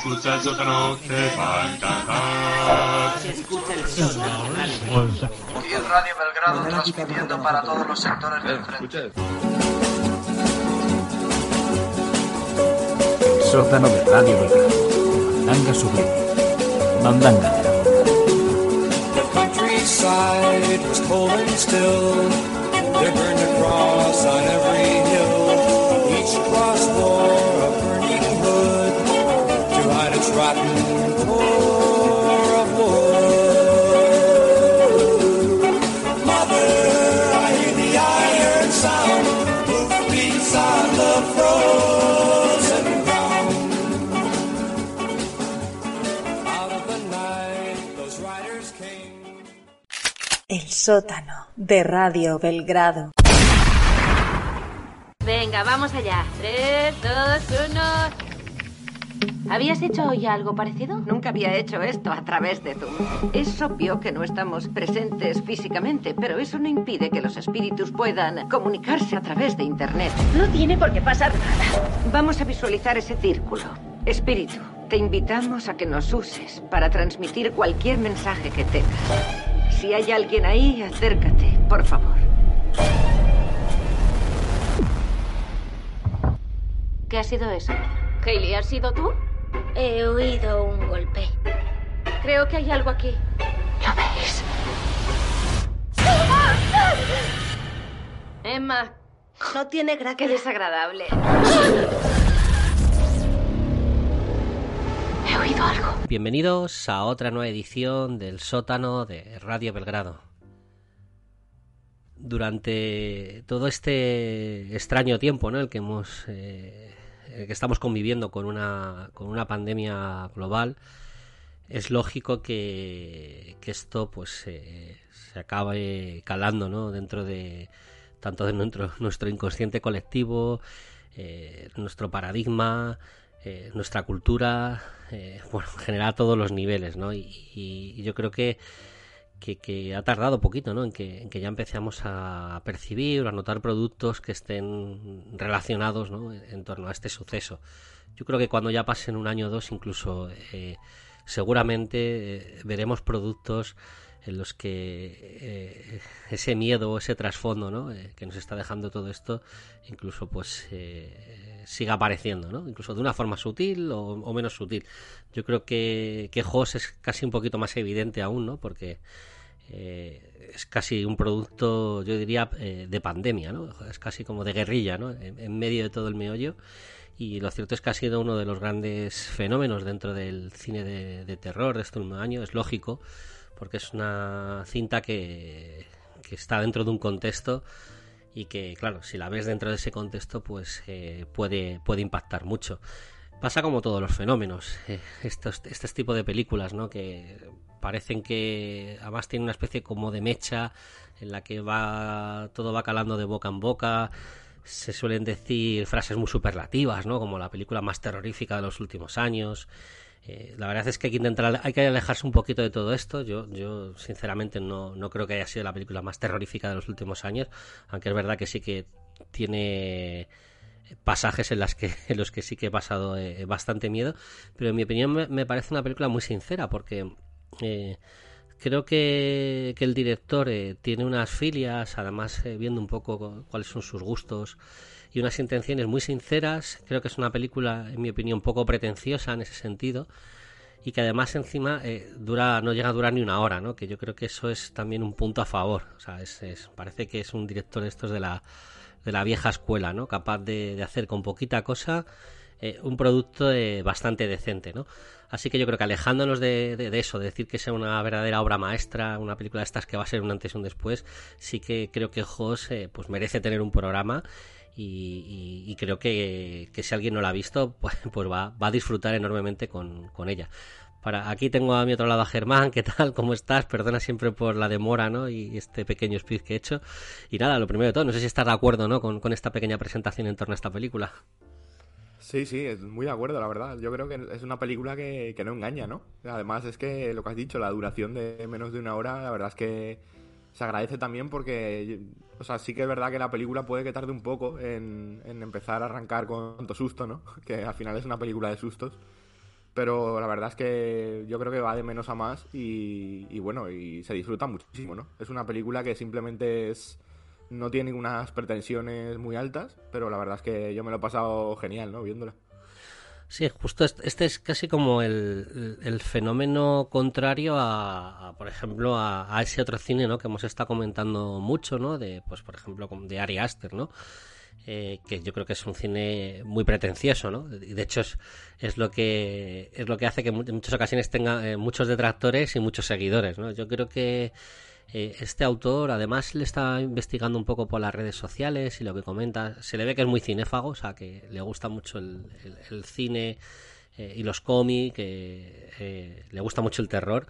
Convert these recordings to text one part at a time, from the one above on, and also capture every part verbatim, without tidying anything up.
escucha el sótano te va a encantar. Se escucha el sótano. Aquí en Radio Belgrado transmitiendo para todos los sectores del frente. Sótano de Radio Belgrado. Mandanga sublime. Mandanga. The countryside was cold and still. They burned a cross on every hill. Each cross wore a burning hood to hide its rotten core of wood. Mother, I hear the iron sound. Hoof beats on the frozen ground. Out of the night, those riders came. El sótano de Radio Belgrado. Venga, vamos allá. Tres, dos, uno. ¿Habías hecho ya algo parecido? Nunca había hecho esto a través de Zoom. Es obvio que no estamos presentes físicamente, pero eso no impide que los espíritus puedan comunicarse a través de Internet. No tiene por qué pasar nada. Vamos a visualizar ese círculo. Espíritu, te invitamos a que nos uses para transmitir cualquier mensaje que tengas. Si hay alguien ahí, acércate, por favor. ¿Qué ha sido eso? Hayley, ¿has sido tú? He oído un golpe. Creo que hay algo aquí. ¿Lo veis? Emma. No tiene gracia. Qué desagradable. He oído algo. Bienvenidos a otra nueva edición del sótano de Radio Belgrado. Durante todo este extraño tiempo, ¿no?, el que hemos eh, el que estamos conviviendo con una con una pandemia global, es lógico que, que esto pues eh, se acabe calando, ¿no?, dentro de tanto de nuestro, nuestro inconsciente colectivo, eh, nuestro paradigma, eh, nuestra cultura, eh, bueno, en general a todos los niveles, ¿no? Y, y, y yo creo que Que, que ha tardado poquito, ¿no?, en que, en que ya empecemos a percibir o a notar productos que estén relacionados, ¿no?, en torno a este suceso. Yo creo que cuando ya pasen un año o dos, incluso eh, seguramente eh, veremos productos en los que eh, ese miedo, ese trasfondo, ¿no?, eh, que nos está dejando todo esto, incluso pues eh, siga apareciendo, ¿no?, incluso de una forma sutil o, o menos sutil. Yo creo que, que Hoss es casi un poquito más evidente aún, ¿no?, porque eh, es casi un producto, yo diría, eh, de pandemia, ¿no?, es casi como de guerrilla, ¿no?, en, en medio de todo el meollo. Y lo cierto es que ha sido uno de los grandes fenómenos dentro del cine de, de terror de este último año. Es lógico, porque es una cinta que, que está dentro de un contexto y que, claro, si la ves dentro de ese contexto, pues eh, puede, puede impactar mucho. Pasa como todos los fenómenos, eh, estos, este tipo de películas, ¿no?, que parecen que además tienen una especie como de mecha en la que va todo va calando de boca en boca. Se suelen decir frases muy superlativas, ¿no?, como la película más terrorífica de los últimos años. Eh, la verdad es que hay que intentar, hay que alejarse un poquito de todo esto. Yo, yo sinceramente no, no creo que haya sido la película más terrorífica de los últimos años, aunque es verdad que sí que tiene pasajes en las que en los que sí que he pasado eh, bastante miedo, pero en mi opinión me, me parece una película muy sincera, porque eh, creo que, que el director eh, tiene unas filias, además eh, viendo un poco cuáles son sus gustos y unas intenciones muy sinceras. Creo que es una película, en mi opinión, poco pretenciosa en ese sentido, y que además encima eh, dura no llega a durar ni una hora, ¿no?, que yo creo que eso es también un punto a favor. O sea, es, es, parece que es un director de estos de la de la vieja escuela, ¿no?, capaz de, de hacer con poquita cosa eh, un producto eh, bastante decente, ¿no? Así que yo creo que alejándonos de, de, de eso, de decir que sea una verdadera obra maestra, una película de estas que va a ser un antes y un después, sí que creo que Hoss eh, pues merece tener un programa. Y, y, y creo que, que si alguien no la ha visto, pues, pues va, va a disfrutar enormemente con, con ella. Para, aquí tengo a mi otro lado a Germán. ¿Qué tal? ¿Cómo estás? Perdona siempre por la demora, ¿no?, y este pequeño speech que he hecho. Y nada, lo primero de todo, no sé si estás de acuerdo, ¿no?, con, con esta pequeña presentación en torno a esta película. Sí, sí, muy de acuerdo, la verdad. Yo creo que es una película que, que no engaña, ¿no? Además es que lo que has dicho, la duración de menos de una hora, la verdad es que se agradece también porque, o sea, sí que es verdad que la película puede que tarde un poco en, en empezar a arrancar con tanto susto, ¿no? Que al final es una película de sustos. pero la verdad es que yo creo que va de menos a más y, y bueno, y se disfruta muchísimo, ¿no? Es una película que simplemente es no tiene unas pretensiones muy altas, pero la verdad es que yo me lo he pasado genial, ¿no? Viéndola. Sí, justo este es casi como el, el fenómeno contrario a, a por ejemplo, a, a ese otro cine, ¿no? Que hemos estado comentando mucho, ¿no? De, pues, por ejemplo, de Ari Aster, ¿no? Eh, que yo creo que es un cine muy pretencioso, ¿no? Y de hecho es, es lo que es lo que hace que en muchas ocasiones tenga eh, muchos detractores y muchos seguidores, ¿no? Yo creo que eh, este autor, además, le está investigando un poco por las redes sociales y lo que comenta, se le ve que es muy cinéfago, o sea, que le gusta mucho el, el, el cine eh, y los cómics, que eh, le gusta mucho el terror.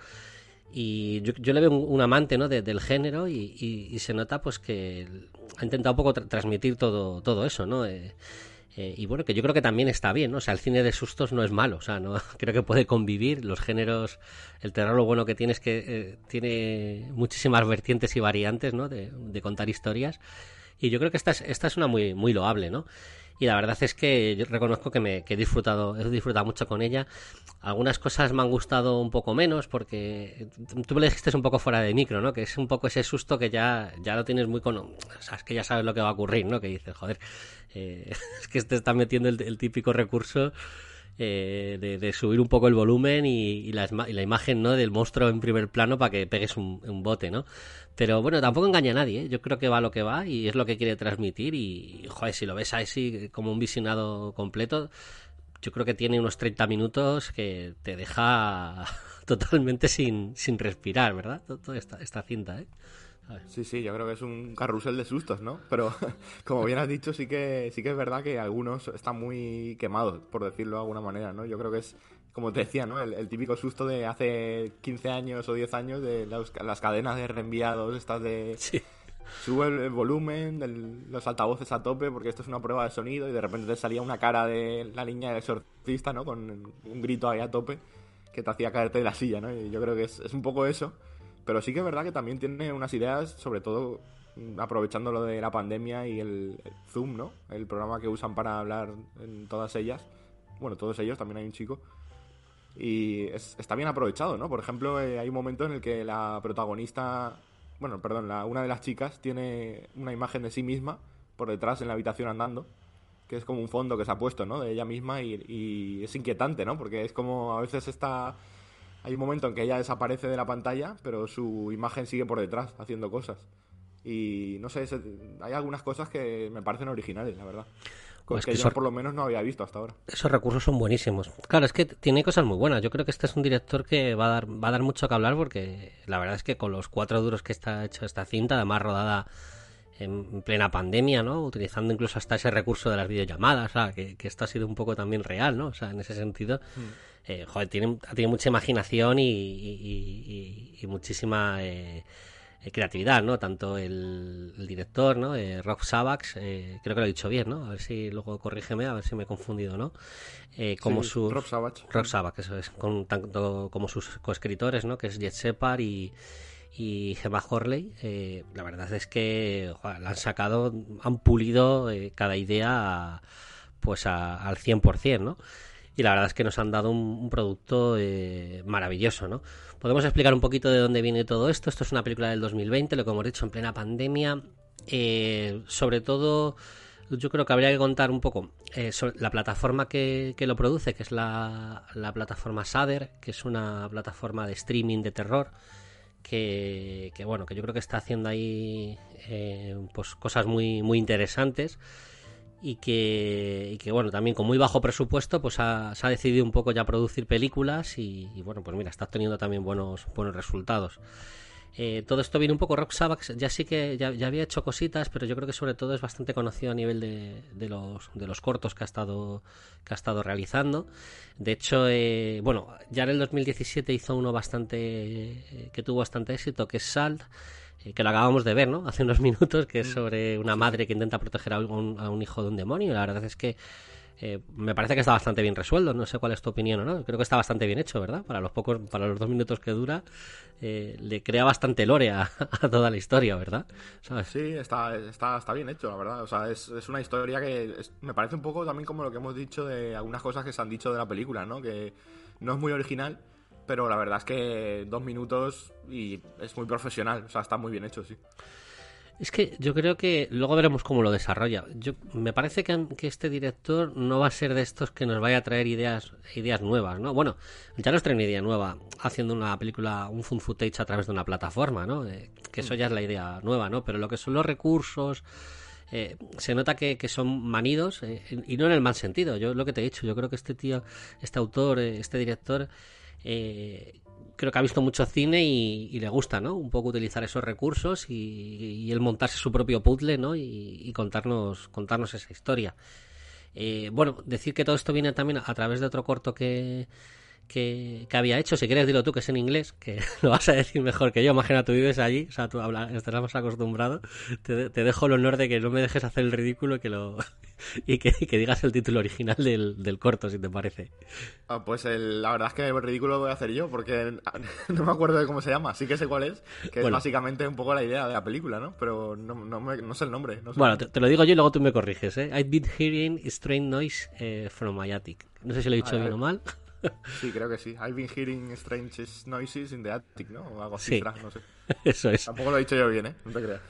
Y yo, yo le veo un, un amante, ¿no? de, del género y, y, y se nota pues que ha intentado un poco tra- transmitir todo todo eso, ¿no? Eh, eh, y bueno, que yo creo que también está bien, ¿no? O sea, el cine de sustos no es malo, o sea, no creo que puede convivir los géneros. El terror lo bueno que tiene es que eh, tiene muchísimas vertientes y variantes, ¿no? De, de contar historias. Y yo creo que esta es, esta es una muy muy loable, ¿no? Y la verdad es que yo reconozco que me que he disfrutado he disfrutado mucho con ella. Algunas cosas me han gustado un poco menos porque tú me lo dijiste un poco fuera de micro, ¿no? Que es un poco ese susto que ya ya lo tienes muy con, o sea, es que ya sabes lo que va a ocurrir, ¿no? Que dices, joder, eh, es que te está metiendo el, el típico recurso eh, de, de subir un poco el volumen y, y, la, y la imagen, ¿no? Del monstruo en primer plano para que pegues un, un bote, ¿no? Pero bueno, tampoco engaña a nadie, ¿eh? Yo creo que va a lo que va y es lo que quiere transmitir y, joder, si lo ves así como un visionado completo, yo creo que tiene unos treinta minutos que te deja totalmente sin, sin respirar, ¿verdad? Toda esta, esta cinta, ¿eh? Sí, sí, yo creo que es un carrusel de sustos, ¿no? Pero como bien has dicho, sí que sí que es verdad que algunos están muy quemados, por decirlo de alguna manera, ¿no? Yo creo que es, como te decía, ¿no? El, el típico susto de hace quince años o diez años de los, las cadenas de reenviados, estas de... Sí. Sube el, el volumen, del, los altavoces a tope porque esto es una prueba de sonido y de repente te salía una cara de la niña del exorcista, ¿no? Con un grito ahí a tope que te hacía caerte de la silla, ¿no? Y yo creo que es, es un poco eso. Pero sí que es verdad que también tiene unas ideas, sobre todo aprovechando lo de la pandemia y el, el Zoom, ¿no? El programa que usan para hablar en todas ellas. Bueno, todos ellos, también hay un chico. Y es, está bien aprovechado, ¿no? Por ejemplo, eh, hay un momento en el que la protagonista... Bueno, perdón, la, una de las chicas tiene una imagen de sí misma por detrás en la habitación andando, que es como un fondo que se ha puesto, ¿no? De ella misma y, y es inquietante, ¿no? Porque es como a veces está... Hay un momento en que ella desaparece de la pantalla, pero su imagen sigue por detrás, haciendo cosas. Y no sé, hay algunas cosas que me parecen originales, la verdad. Pues que, que yo eso, por lo menos no había visto hasta ahora. Esos recursos son buenísimos. Claro, es que tiene cosas muy buenas. Yo creo que este es un director que va a dar va a dar mucho que hablar porque la verdad es que con los cuatro duros que está hecho esta cinta, además rodada en plena pandemia, ¿no? Utilizando incluso hasta ese recurso de las videollamadas, o sea, que, que esto ha sido un poco también real, ¿no? O sea, en ese sentido... Mm. Eh, joder, tiene, tiene mucha imaginación y, y, y, y muchísima eh, creatividad, ¿no? Tanto el, el director, ¿no? Eh, Rob Savage, eh, creo que lo he dicho bien, ¿no? A ver si luego corrígeme, a ver si me he confundido, ¿no? Eh, como sí, sus... Rob Savage. Rob Savage, eso es, con, tanto como sus coescritores, ¿no? Que es Jet Shepard y, y Gemma Horley. Eh, la verdad es que joder, la han sacado, han pulido eh, cada idea a, pues a, al cien por ciento, ¿no? Y la verdad es que nos han dado un, un producto eh, maravilloso, ¿no? Podemos explicar un poquito de dónde viene todo esto. Esto es una película del dos mil veinte, lo que hemos dicho, en plena pandemia. Eh, sobre todo, yo creo que habría que contar un poco eh, sobre la plataforma que, que lo produce, que es la, la plataforma Shudder, que es una plataforma de streaming de terror, que, que bueno, que yo creo que está haciendo ahí eh, pues cosas muy, muy interesantes. Y que, y que, bueno, también con muy bajo presupuesto, pues ha, se ha decidido un poco ya producir películas y, y bueno, pues mira, está obteniendo también buenos, buenos resultados. Eh, todo esto viene un poco... Rob Savage ya sí que ya, ya había hecho cositas, pero yo creo que sobre todo es bastante conocido a nivel de, de, los, de los cortos que ha estado, que ha estado realizando. De hecho, eh, bueno, ya en el dos mil diecisiete hizo uno bastante eh, que tuvo bastante éxito, que es Salt, que lo acabamos de ver, ¿no? Hace unos minutos, que es sobre una madre que intenta proteger a un, a un hijo de un demonio. Y la verdad es que Eh, me parece que está bastante bien resuelto, no sé cuál es tu opinión o no, creo que está bastante bien hecho, ¿verdad? Para los pocos, para los dos minutos que dura, eh, le crea bastante lore a, a toda la historia, ¿verdad? ¿Sabes? Sí, está, está, está bien hecho, la verdad. O sea, es, es una historia que es, me parece un poco también como lo que hemos dicho de algunas cosas que se han dicho de la película, ¿no? Que no es muy original, pero la verdad es que dos minutos y es muy profesional, o sea, está muy bien hecho, sí. Es que yo creo que luego veremos cómo lo desarrolla. Yo me parece que, que este director no va a ser de estos que nos vaya a traer ideas ideas nuevas, ¿no? Bueno, ya nos trae una idea nueva haciendo una película, un fun footage a través de una plataforma, ¿no? Eh, que eso ya es la idea nueva, ¿no? Pero lo que son los recursos, eh, se nota que, que son manidos, eh, y no en el mal sentido. Yo lo que te he dicho, yo creo que este tío, este autor, eh, este director, eh, creo que ha visto mucho cine y, y le gusta, ¿no? Un poco utilizar esos recursos y, y él montarse su propio puzzle, ¿no? Y, y contarnos contarnos esa historia. Eh, bueno, decir que todo esto viene también a través de otro corto que, que, que había hecho. Si quieres dilo tú, que es en inglés, que lo vas a decir mejor que yo. Imagina, tú vives allí, o sea, tú hablas, estarás más acostumbrado. Te, te dejo el honor de que no me dejes hacer el ridículo y que lo y que, y que digas el título original del, del corto, si te parece. Ah, pues el, la verdad es que el ridículo lo voy a hacer yo, porque no me acuerdo de cómo se llama. Sí que sé cuál es, que bueno, es básicamente un poco la idea de la película, ¿no? Pero no, no, me, no sé el nombre. No sé bueno, el te, nombre. te lo digo yo y luego tú me corriges, ¿eh? I've been hearing strange noise eh, from my attic. No sé si lo he dicho ah, bien o mal. Sí, creo que sí. I've been hearing strange noises in the attic, ¿no? O algo así, sí. será, no sé. Eso es. Tampoco lo he dicho yo bien, ¿eh? No te creas.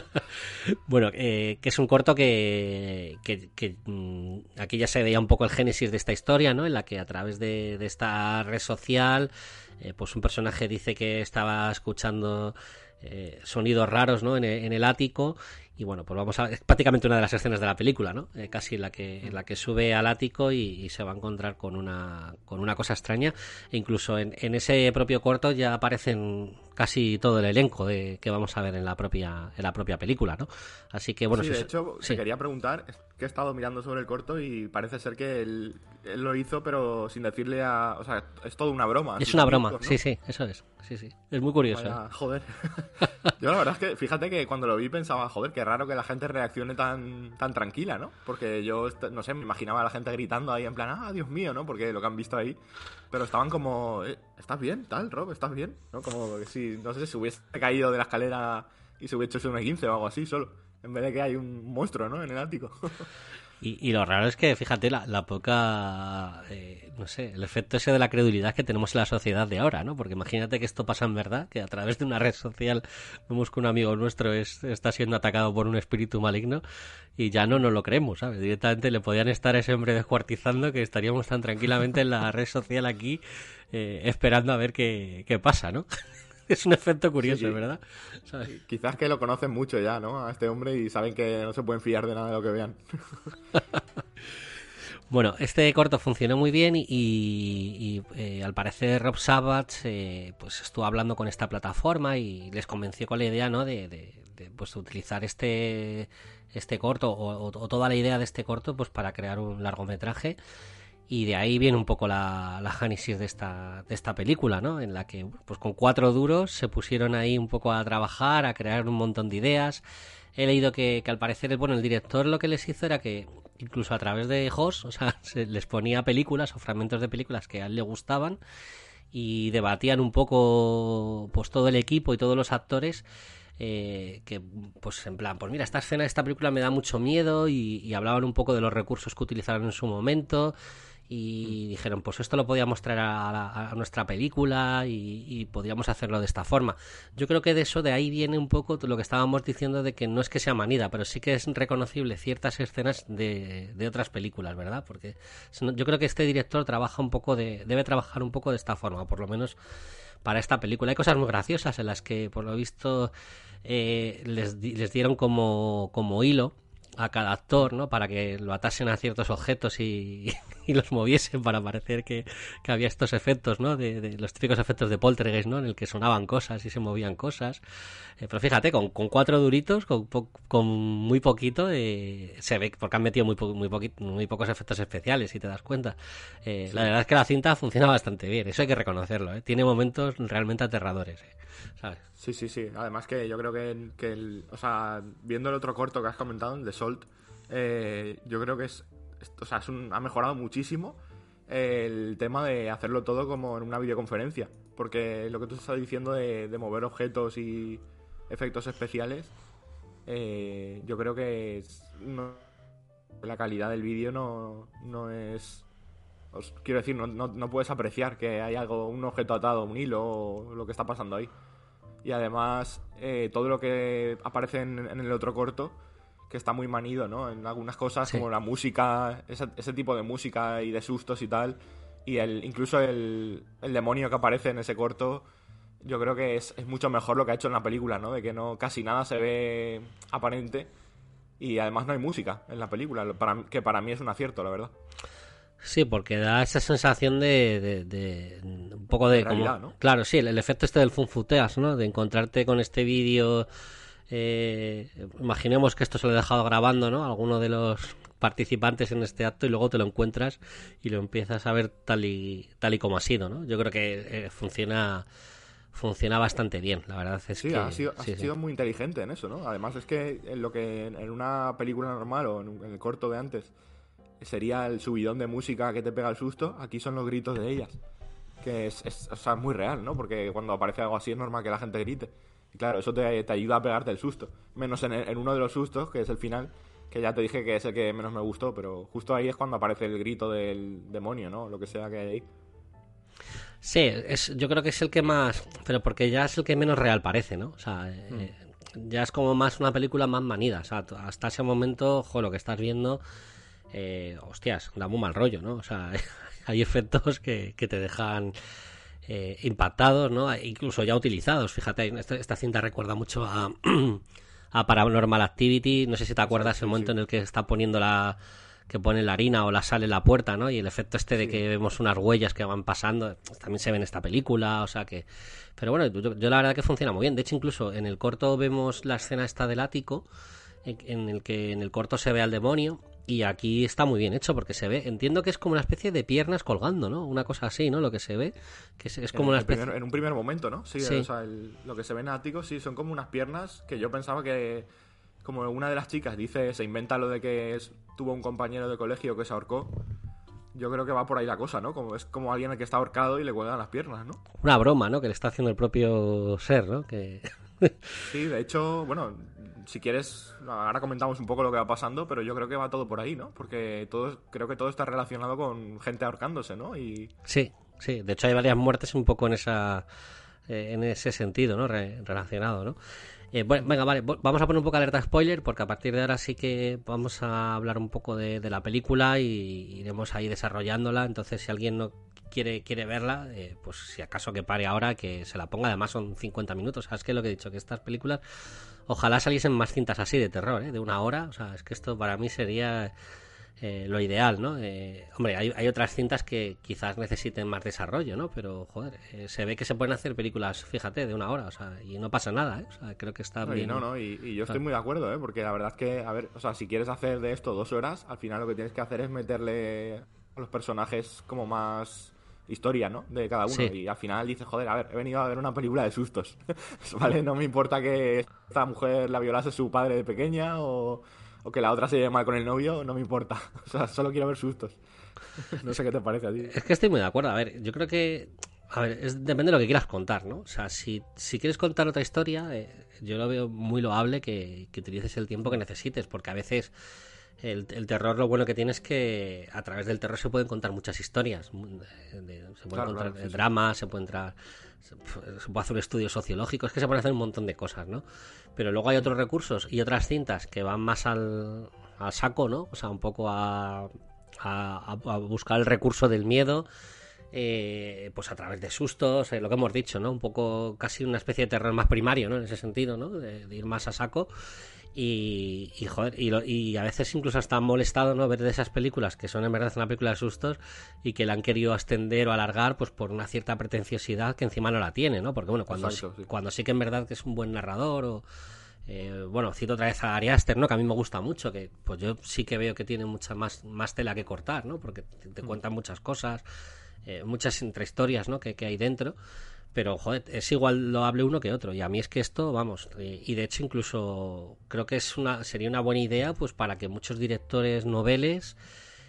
Bueno, eh, que es un corto que, que, que mmm, aquí ya se veía un poco el génesis de esta historia, ¿no? En la que a través de, de esta red social, eh, pues un personaje dice que estaba escuchando eh, sonidos raros, ¿no? En el, en el ático. Y bueno, pues vamos a... Es prácticamente una de las escenas de la película, ¿no? Eh, casi en la que, en la que sube al ático y, y se va a encontrar con una, con una cosa extraña. E incluso en, en ese propio corto ya aparecen casi todo el elenco de, que vamos a ver en la propia en la propia película, ¿no? Así que bueno... Sí, de si, hecho, sí. te quería preguntar, que he estado mirando sobre el corto y parece ser que él, él lo hizo, pero sin decirle a... O sea, es todo una broma. Es una broma, ¿no? Sí, sí, eso es. Sí, sí. Es muy curioso. Vaya, ¿eh? Joder. Yo la verdad es que, fíjate que cuando lo vi pensaba, joder, qué raro que la gente reaccione tan, tan tranquila, ¿no? Porque yo, no sé, me imaginaba a la gente gritando ahí en plan, ah, Dios mío, ¿no? Porque lo que han visto ahí. Pero estaban como, eh, ¿estás bien, tal, Rob? ¿Estás bien? ¿No? Como que si, no sé, si hubiese caído de la escalera y se hubiese hecho un esguince o algo así solo. En vez de que hay un monstruo, ¿no? En el ático. Y, y lo raro es que, fíjate, la, la poca, eh, no sé, el efecto ese de la credulidad que tenemos en la sociedad de ahora, ¿no? Porque imagínate que esto pasa en verdad, que a través de una red social vemos que un amigo nuestro es, está siendo atacado por un espíritu maligno y ya no nos lo creemos, ¿sabes? Directamente le podían estar a ese hombre descuartizando que estaríamos tan tranquilamente en la red social aquí eh, esperando a ver qué, qué pasa, ¿no? Es un efecto curioso, sí, sí. ¿Verdad? ¿Sabes? Quizás que lo conocen mucho ya, ¿no? A este hombre y saben que no se pueden fiar de nada de lo que vean. Bueno, este corto funcionó muy bien y, y eh, al parecer Rob Savage eh, pues estuvo hablando con esta plataforma y les convenció con la idea, ¿no? De, de, de pues utilizar este este corto o, o, o toda la idea de este corto pues para crear un largometraje. Y de ahí viene un poco la, la génesis de esta, de esta película, ¿no? En la que pues con cuatro duros se pusieron ahí un poco a trabajar, a crear un montón de ideas. He leído que, que al parecer, bueno, el director lo que les hizo era que incluso a través de Hoss, o sea, se les ponía películas o fragmentos de películas que a él le gustaban y debatían un poco pues todo el equipo y todos los actores. Eh, que pues en plan, pues mira, esta escena de esta película me da mucho miedo y, y hablaban un poco de los recursos que utilizaron en su momento y dijeron, pues esto lo podíamos traer a, la, a nuestra película y, y podríamos hacerlo de esta forma. Yo creo que de eso, de ahí viene un poco lo que estábamos diciendo de que no es que sea manida, pero sí que es reconocible ciertas escenas de, de otras películas, ¿verdad? Porque yo creo que este director trabaja un poco de, debe trabajar un poco de esta forma, por lo menos para esta película. Hay cosas muy graciosas en las que, por lo visto, eh, les, les dieron como, como hilo a cada actor, ¿no? Para que lo atasen a ciertos objetos y, y los moviesen para parecer que, que había estos efectos, ¿no? De, de los típicos efectos de Poltergeist, ¿no? En el que sonaban cosas y se movían cosas. Eh, pero fíjate, con, con cuatro duritos, con, po, con muy poquito, eh, se ve, porque han metido muy, po, muy, poquito, muy pocos efectos especiales, si te das cuenta. Eh, sí. La verdad es que la cinta funciona bastante bien, eso hay que reconocerlo, ¿eh? Tiene momentos realmente aterradores, ¿eh? ¿Sabes? Sí, sí, sí. Además que yo creo que, que el, o sea, viendo el otro corto que has comentado, el de Salt, eh, yo creo que es o sea, es un, ha mejorado muchísimo el tema de hacerlo todo como en una videoconferencia. Porque lo que tú estás diciendo de, de mover objetos y efectos especiales, eh, yo creo que es, no, la calidad del vídeo no, no es... Os quiero decir, no, no, no puedes apreciar que hay algo, un objeto atado a un hilo o lo que está pasando ahí. Y además, eh, todo lo que aparece en, en el otro corto, que está muy manido, ¿no? En algunas cosas, sí, como la música, ese, ese tipo de música y de sustos y tal. Y el, incluso el, el demonio que aparece en ese corto, yo creo que es, es mucho mejor lo que ha hecho en la película, ¿no? De que no casi nada se ve aparente y además no hay música en la película, para, que para mí es un acierto, la verdad. Sí, porque da esa sensación de, de, de un poco de, de realidad, como, ¿no? Claro, sí, el, el efecto este del funfuteas, ¿no? De encontrarte con este vídeo, eh, imaginemos que esto se lo he dejado grabando, ¿no? Alguno de los participantes en este acto y luego te lo encuentras y lo empiezas a ver tal y tal y como ha sido, ¿no? Yo creo que eh, funciona funciona bastante bien, la verdad es sí, que ha sido, sí, ha sí. sido muy inteligente en eso, ¿no? Además es que en lo que en una película normal o en, un, en el corto de antes sería el subidón de música que te pega el susto, aquí son los gritos de ellas, que es, es, o sea, muy real, ¿no? Porque cuando aparece algo así es normal que la gente grite. Y claro, eso te, te ayuda a pegarte el susto. Menos en, en uno de los sustos, que es el final, que ya te dije que es el que menos me gustó, pero justo ahí es cuando aparece el grito del demonio, ¿no? Lo que sea que hay ahí. Sí, es, yo creo que es el que más... Pero porque ya es el que menos real parece, ¿no? O sea, mm. eh, ya es como más una película más manida. O sea, hasta ese momento, jo, lo que estás viendo... Eh, hostias, da muy mal rollo, ¿no? O sea, hay efectos que, que te dejan eh, impactados, ¿no? Incluso ya utilizados. Fíjate, esta, esta cinta recuerda mucho a, a Paranormal Activity. No sé si te acuerdas el momento en el que está poniendo la... que pone la harina o la sal en la puerta, ¿no? Y el efecto este de que vemos unas huellas que van pasando, también se ve en esta película, o sea que... Pero bueno, yo, yo la verdad que funciona muy bien. De hecho, incluso en el corto vemos la escena esta del ático, en, en el que en el corto se ve al demonio. Y aquí está muy bien hecho porque se ve, entiendo que es como una especie de piernas colgando, ¿no? Una cosa así, ¿no? Lo que se ve, que es, es como en una especie... especie... En un primer momento, ¿no? Sí, sí. O sea, el, lo que se ve en ático, sí, son como unas piernas que yo pensaba que... Como una de las chicas dice, se inventa lo de que es, tuvo un compañero de colegio que se ahorcó. Yo creo que va por ahí la cosa, ¿no? Como es como alguien el que está ahorcado y le cuelgan las piernas, ¿no? Una broma, ¿no? Que le está haciendo el propio ser, ¿no? Que... Sí, de hecho, bueno, si quieres, ahora comentamos un poco lo que va pasando, pero yo creo que va todo por ahí, ¿no? Porque todo, creo que todo está relacionado con gente ahorcándose, ¿no? Y... Sí, sí. De hecho hay varias muertes un poco en esa, eh, en ese sentido, ¿no? Re- relacionado, ¿no? Eh, bueno, venga, vale, vamos a poner un poco alerta spoiler porque a partir de ahora sí que vamos a hablar un poco de, de la película y iremos ahí desarrollándola. Entonces, si alguien no quiere quiere verla, eh, pues si acaso que pare ahora, que se la ponga. Además son cincuenta minutos. ¿Sabes qué es lo que he dicho? Que estas películas, ojalá saliesen más cintas así de terror, ¿eh? De una hora. O sea, es que esto para mí sería... Eh, lo ideal, ¿no? Eh, hombre, hay, hay otras cintas que quizás necesiten más desarrollo, ¿no? Pero, joder, eh, se ve que se pueden hacer películas, fíjate, de una hora, o sea, y no pasa nada, ¿eh? O sea, creo que está no, bien. Y no, no, y, y yo estoy muy de acuerdo, ¿eh? Porque la verdad es que, a ver, o sea, si quieres hacer de esto dos horas, al final lo que tienes que hacer es meterle a los personajes como más historia, ¿no? De cada uno. Sí. Y al final dices, joder, a ver, he venido a ver una película de sustos, ¿vale? No me importa que esta mujer la violase su padre de pequeña o... o que la otra se lleve mal con el novio, no me importa. O sea, solo quiero ver sustos. No sé qué te parece a ti. Es que estoy muy de acuerdo. A ver, yo creo que... A ver, es, depende de lo que quieras contar, ¿no? O sea, si, si quieres contar otra historia, eh, yo lo veo muy loable que, que utilices el tiempo que necesites, porque a veces el, el terror, lo bueno que tiene es que a través del terror se pueden contar muchas historias. De, de, se puede claro, contar claro, sí, drama, sí. se puede entrar... Se, se puede hacer un estudio sociológico, es que se pueden hacer un montón de cosas, ¿no? Pero luego hay otros recursos y otras cintas que van más al, al saco, ¿no? O sea, un poco a, a, a buscar el recurso del miedo, eh, pues a través de sustos, eh, lo que hemos dicho, ¿no? Un poco casi una especie de terror más primario, ¿no? En ese sentido, ¿no? De, de ir más a saco. Y, y joder, y, lo, y a veces incluso hasta molestado, ¿no? Ver de esas películas que son en verdad una película de sustos y que la han querido extender o alargar pues por una cierta pretenciosidad que encima no la tiene, ¿no? Porque bueno, cuando, Exacto, sí. cuando sí que en verdad que es un buen narrador o... Eh, bueno, cito otra vez a Ari Aster, ¿no? Que a mí me gusta mucho, que pues yo sí que veo que tiene mucha más, más tela que cortar, ¿no? Porque te, te cuentan muchas cosas, eh, muchas intrahistorias, ¿no? Que, que hay dentro. Pero, joder, es igual lo hable uno que otro. Y a mí es que esto, vamos, y, y de hecho incluso creo que es una sería una buena idea pues para que muchos directores noveles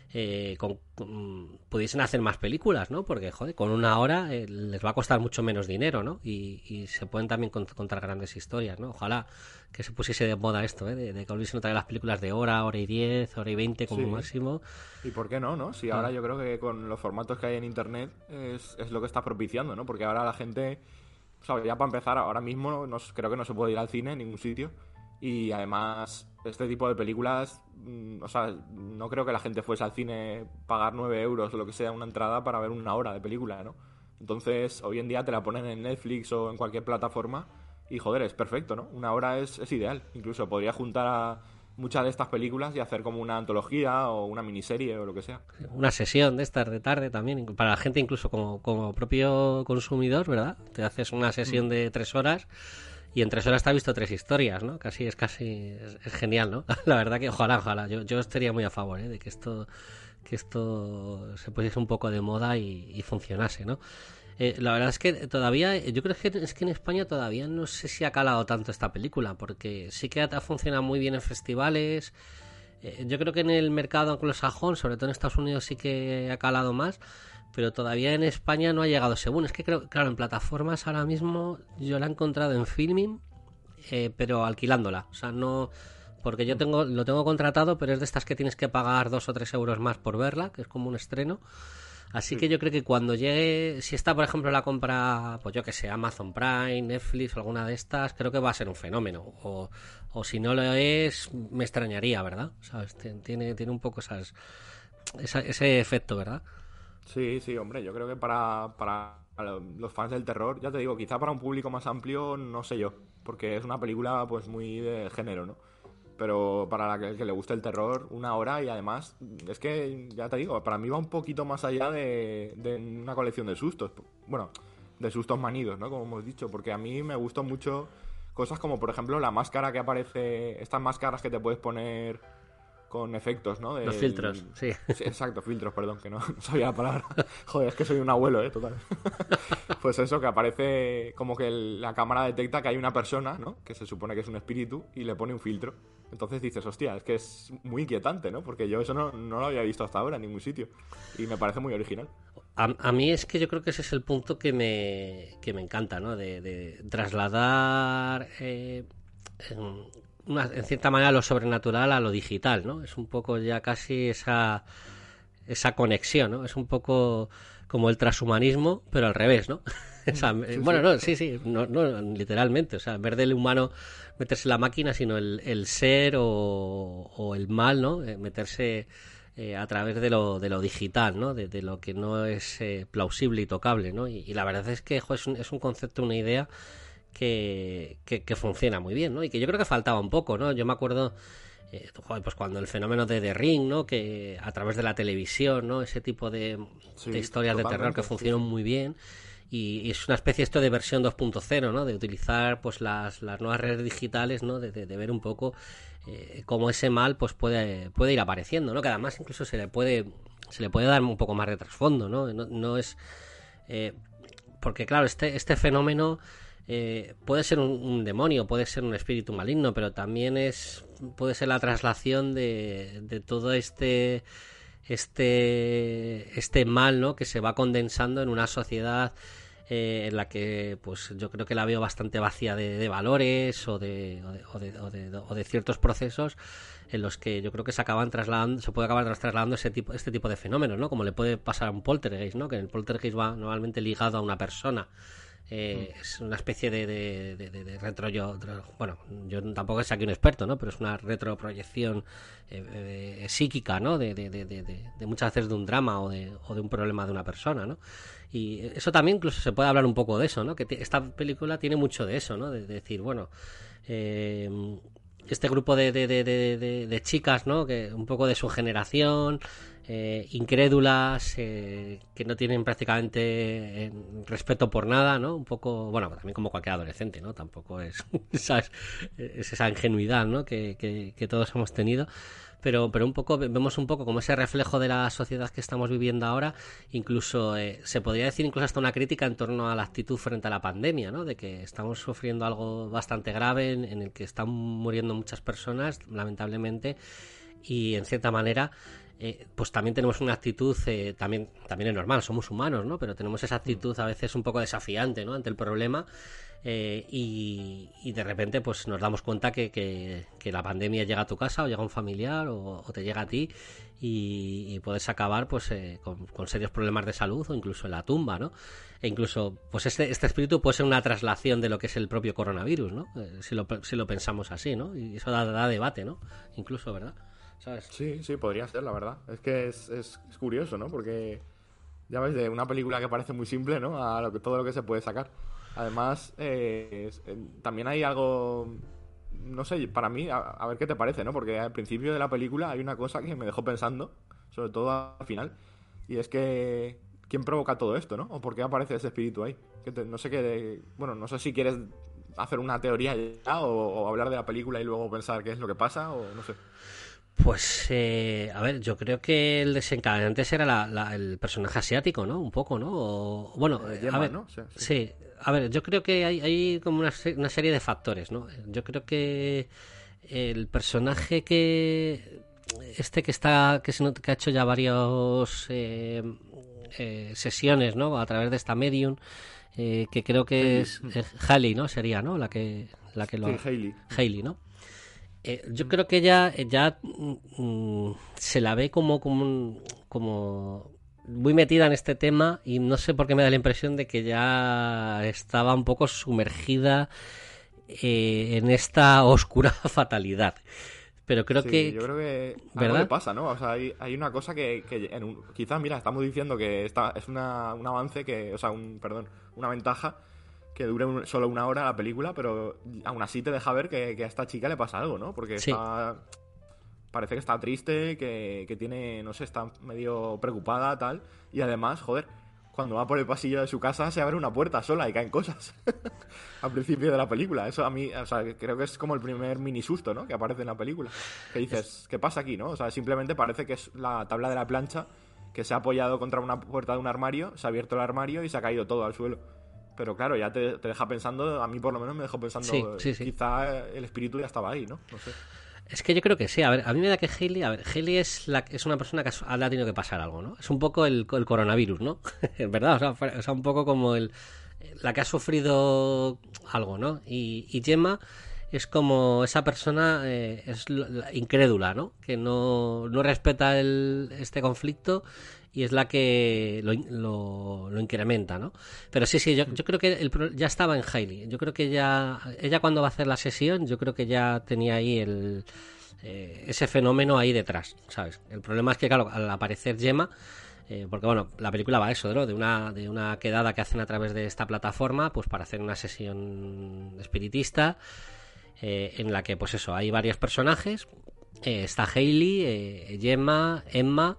eh, con, con, pudiesen hacer más películas, ¿no? Porque, joder, con una hora eh, les va a costar mucho menos dinero, ¿no? Y, y se pueden también contar grandes historias, ¿no? Ojalá que se pusiese de moda esto, ¿eh? De, de que volviesen a traer las películas de hora, hora y diez, hora y veinte como Sí. máximo. ¿Y por qué no, no? Si ahora yo creo que con los formatos que hay en internet es, es lo que está propiciando, ¿no? Porque ahora la gente, o sea, ya para empezar, ahora mismo no, creo que no se puede ir al cine en ningún sitio. Y además, este tipo de películas, mmm, o sea, no creo que la gente fuese al cine pagar nueve euros o lo que sea una entrada para ver una hora de película, ¿no? Entonces, hoy en día te la ponen en Netflix o en cualquier plataforma y, joder, es perfecto, ¿no? Una hora es, es ideal. Incluso podría juntar a muchas de estas películas y hacer como una antología o una miniserie o lo que sea. Una sesión de estas de tarde también, para la gente incluso como, como propio consumidor, ¿verdad? Te haces una sesión de tres horas y en tres horas te has visto tres historias, ¿no? Casi es casi es, es genial, ¿no? La verdad que ojalá, ojalá. Yo, yo estaría muy a favor, ¿eh? De que esto que esto se pusiese un poco de moda y, y funcionase, ¿no? Eh, la verdad es que todavía, yo creo que es que en España todavía no sé si ha calado tanto esta película, porque sí que ha funcionado muy bien en festivales. Eh, yo creo que en el mercado anglosajón, sobre todo en Estados Unidos, sí que ha calado más, pero todavía en España no ha llegado según. Es que creo, claro, en plataformas ahora mismo yo la he encontrado en Filmin, eh, pero alquilándola, o sea, no, porque yo tengo lo tengo contratado, pero es de estas que tienes que pagar dos o tres euros más por verla, que es como un estreno. Así que yo creo que cuando llegue, si está por ejemplo la compra, pues yo que sé, Amazon Prime, Netflix o alguna de estas, creo que va a ser un fenómeno. O, o si no lo es, me extrañaría, ¿verdad? ¿Sabes? Tiene, tiene un poco esas, esa, ese efecto, ¿verdad? Sí, sí, hombre, yo creo que para, para los fans del terror, ya te digo, quizá para un público más amplio, no sé yo, porque es una película pues muy de género, ¿no? Pero para la que, que le guste el terror, una hora, y además, es que, ya te digo, para mí va un poquito más allá de, de una colección de sustos. Bueno, de sustos manidos, ¿no? Como hemos dicho, porque a mí me gustó mucho cosas como, por ejemplo, la máscara que aparece, estas máscaras que te puedes poner con efectos, ¿no? De, Los filtros, sí. Sí, exacto, filtros, perdón, que no, no sabía la palabra. Joder, es que soy un abuelo, ¿eh? Total. Pues eso, que aparece como que el, la cámara detecta que hay una persona, ¿no? Que se supone que es un espíritu y le pone un filtro. Entonces dices, hostia, es que es muy inquietante, ¿no? Porque yo eso no, no lo había visto hasta ahora en ningún sitio. Y me parece muy original. A, a mí es que yo creo que ese es el punto que me, que me encanta, ¿no? De, de trasladar... Eh, en, una, en cierta manera lo sobrenatural a lo digital, ¿no? Es un poco ya casi esa esa conexión, ¿no? Es un poco como el transhumanismo, pero al revés, ¿no? O sea, sí, bueno, no, sí, sí, no, no, literalmente, o sea, en vez del humano meterse en la máquina, sino el, el ser o, o el mal, ¿no? Meterse eh, a través de lo, de lo digital, ¿no? De, de lo que no es eh, plausible y tocable, ¿no? Y, y la verdad es que jo, es, un, es un concepto, una idea que, que, que funciona muy bien, ¿no? Y que yo creo que faltaba un poco, ¿no? Yo me acuerdo... Eh, joder, pues cuando el fenómeno de The Ring, ¿no? Que a través de la televisión, ¿no? Ese tipo de, sí, de historias de terror que funcionan sí. muy bien. Y, y es una especie esto de versión dos punto cero, ¿no? De utilizar pues las, las nuevas redes digitales, ¿no? De, de, de ver un poco eh, cómo ese mal pues puede, puede ir apareciendo, ¿no? Que además incluso se le puede se le puede dar un poco más de trasfondo, ¿no? No, no es eh, porque claro, este, este fenómeno Eh, puede ser un, un demonio, puede ser un espíritu maligno, pero también es puede ser la traslación de, de todo este este este mal, ¿no? Que se va condensando en una sociedad eh, en la que pues yo creo que la veo bastante vacía de, de valores o de o de, o, de, o, de, o de ciertos procesos en los que yo creo que se acaban trasladando, se puede acabar trasladando ese tipo, este tipo de fenómenos, ¿no? Como le puede pasar a un poltergeist, ¿no? Que el poltergeist va normalmente ligado a una persona. Eh, mm. Es una especie de, de, de, de retro yo, bueno, yo tampoco soy aquí un experto, ¿no? Pero es una retroproyección eh, eh, psíquica, ¿no? De, de, de, de, de muchas veces de un drama o de, o de un problema de una persona, ¿no? Y eso también incluso se puede hablar un poco de eso, ¿no? Que esta película tiene mucho de eso, ¿no? De, de decir, bueno, eh, este grupo de, de, de, de, de, de chicas, ¿no? Que un poco de su generación, eh, incrédulas, eh, que no tienen prácticamente eh, respeto por nada, ¿no? Un poco, bueno, también como cualquier adolescente, ¿no? Tampoco es, ¿sabes? Es esa ingenuidad, ¿no? Que, que, que todos hemos tenido. Pero, pero un poco, vemos un poco como ese reflejo de la sociedad que estamos viviendo ahora, incluso eh, se podría decir incluso hasta una crítica en torno a la actitud frente a la pandemia, ¿no? De que estamos sufriendo algo bastante grave en, en el que están muriendo muchas personas, lamentablemente, y en cierta manera eh, pues también tenemos una actitud, eh, también, también es normal, somos humanos, ¿no? Pero tenemos esa actitud a veces un poco desafiante, ¿no? Ante el problema. Eh, y, y de repente pues nos damos cuenta que, que, que la pandemia llega a tu casa o llega a un familiar o, o te llega a ti y, y puedes acabar pues eh, con, con serios problemas de salud o incluso en la tumba, ¿no? E incluso pues este, este espíritu puede ser una traslación de lo que es el propio coronavirus, ¿no? Eh, si, lo, si lo pensamos así, ¿no? Y eso da, da debate, ¿no? Incluso, ¿verdad? ¿Sabes? Sí, sí, podría ser, la verdad. Es que es, es, es curioso, ¿no? Porque ya ves, de una película que parece muy simple, ¿no? A lo que, todo lo que se puede sacar. Además, eh, es, eh, también hay algo, no sé, para mí, a, a ver qué te parece, ¿no? Porque al principio de la película hay una cosa que me dejó pensando, sobre todo al final, y es que ¿quién provoca todo esto, no? ¿O por qué aparece ese espíritu ahí? Que te, no sé qué, bueno, no sé si quieres hacer una teoría ya o, o hablar de la película y luego pensar qué es lo que pasa, o no sé. Pues, eh, a ver, yo creo que el desencadenante será la, la, el personaje asiático, ¿no? Un poco, ¿no? O, bueno, eh, Gemma, a ver, ¿no? Sí, sí. sí, a ver, yo creo que hay, hay como una, una serie de factores, ¿no? Yo creo que el personaje que este que está que, se, que ha hecho ya varios eh, eh, sesiones, ¿no? A través de esta medium, eh, que creo que es eh, Hayley, ¿no? Sería, ¿no? La que la que lo sí, Hayley. Hayley, ¿no? Eh, yo creo que ella ya mm, se la ve como, como, como muy metida en este tema y no sé por qué me da la impresión de que ya estaba un poco sumergida eh, en esta oscura fatalidad. Pero creo sí, que... yo creo que ¿verdad? Algo le pasa, ¿no? O sea, hay, hay una cosa que, que en un, quizás, mira, estamos diciendo que esta es una, un avance que, o sea, un, perdón, una ventaja que dure un, solo una hora la película, pero aún así te deja ver que, que a esta chica le pasa algo, ¿no? Porque sí. está... Parece que está triste, que, que tiene, no sé, está medio preocupada, tal. Y además, joder, cuando va por el pasillo de su casa se abre una puerta sola y caen cosas. Al principio de la película. Eso a mí, o sea, creo que es como el primer mini susto, ¿no? Que aparece en la película. Que dices, ¿qué pasa aquí, no? O sea, simplemente parece que es la tabla de la plancha que se ha apoyado contra una puerta de un armario, se ha abierto el armario y se ha caído todo al suelo. Pero claro, ya te, te deja pensando, a mí por lo menos me dejó pensando, sí, sí, sí. quizá el espíritu ya estaba ahí, ¿no? No sé. Es que yo creo que sí, a ver, a mí me da que Hayley, a ver, Hayley es la es una persona que ha, ha tenido que pasar algo, ¿no? Es un poco el, el coronavirus, ¿no? ¿Verdad? O sea, o sea, un poco como el la que ha sufrido algo, ¿no? Y, y Gemma es como esa persona eh, es la, incrédula, ¿no? Que no, no respeta el, este conflicto y es la que lo, lo, lo incrementa, ¿no? Pero sí, sí, yo, yo creo que el, ya estaba en Hayley. Yo creo que ya ella cuando va a hacer la sesión, yo creo que ya tenía ahí el eh, ese fenómeno ahí detrás, ¿sabes? El problema es que, claro, al aparecer Gemma, eh, porque bueno, la película va a eso, ¿no? De una, de una quedada que hacen a través de esta plataforma, pues para hacer una sesión espiritista, eh, en la que, pues eso, hay varios personajes. Eh, está Hayley, eh, Gemma, Emma,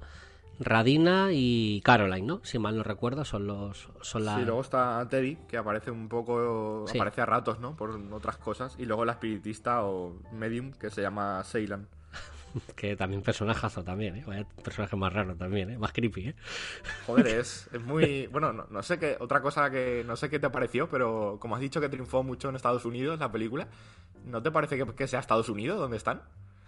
Radina y Caroline, ¿no? Si mal no recuerdo, son los son la... Sí, luego está Teddy, que aparece un poco, sí. aparece a ratos, ¿no? Por otras cosas. Y luego la espiritista o medium, que se llama Ceylan. Que también personajazo también, ¿eh? Vaya personaje más raro también, ¿eh? Más creepy, ¿eh? Joder, es, es muy... Bueno, no, no sé qué... Otra cosa que... No sé qué te pareció, pero como has dicho que triunfó mucho en Estados Unidos la película, ¿no te parece que, que sea Estados Unidos donde están?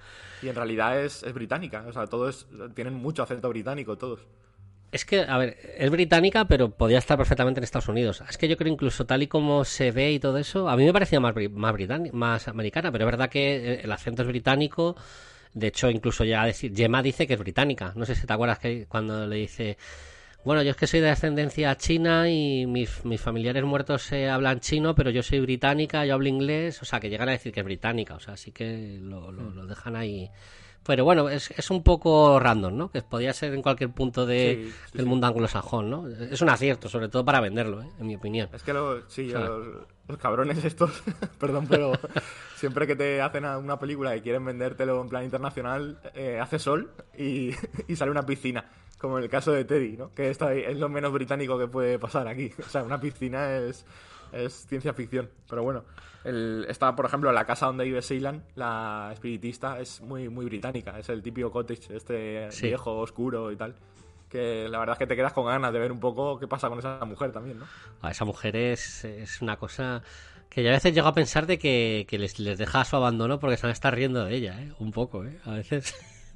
Y en realidad es, es británica, o sea, todos tienen mucho acento británico, todos. Es que, a ver, es británica, pero podría estar perfectamente en Estados Unidos. Es que yo creo incluso tal y como se ve y todo eso, a mí me parecía más, más, británica, más americana, pero es verdad que el acento es británico. De hecho, incluso ya decir, Gemma dice que es británica. No sé si te acuerdas que cuando le dice... Bueno, yo es que soy de ascendencia china y mis, mis familiares muertos eh, hablan chino, pero yo soy británica, yo hablo inglés, o sea, que llegan a decir que es británica, o sea, sí que lo, lo, lo dejan ahí. Pero bueno, es, es un poco random, ¿no? Que podría ser en cualquier punto de, sí, sí, del mundo sí. anglosajón, ¿no? Es un acierto, sobre todo para venderlo, ¿eh? En mi opinión. Es que lo, sí, los, los cabrones estos, perdón, pero siempre que te hacen una película y quieren vendértelo en plan internacional, eh, hace sol y, y sale una piscina. Como en el caso de Teddy, ¿no? Que está ahí, es lo menos británico que puede pasar aquí. O sea, una piscina es, es ciencia ficción. Pero bueno, el, está, por ejemplo, la casa donde vive Ceylan, la espiritista, es muy, muy británica. Es el típico cottage, este sí. viejo, oscuro y tal. Que la verdad es que te quedas con ganas de ver un poco qué pasa con esa mujer también, ¿no? Ah, esa mujer es, es una cosa que yo a veces llego a pensar de que, que les, les deja a su abandono porque se van a estar riendo de ella, ¿eh? Un poco, ¿eh? A veces...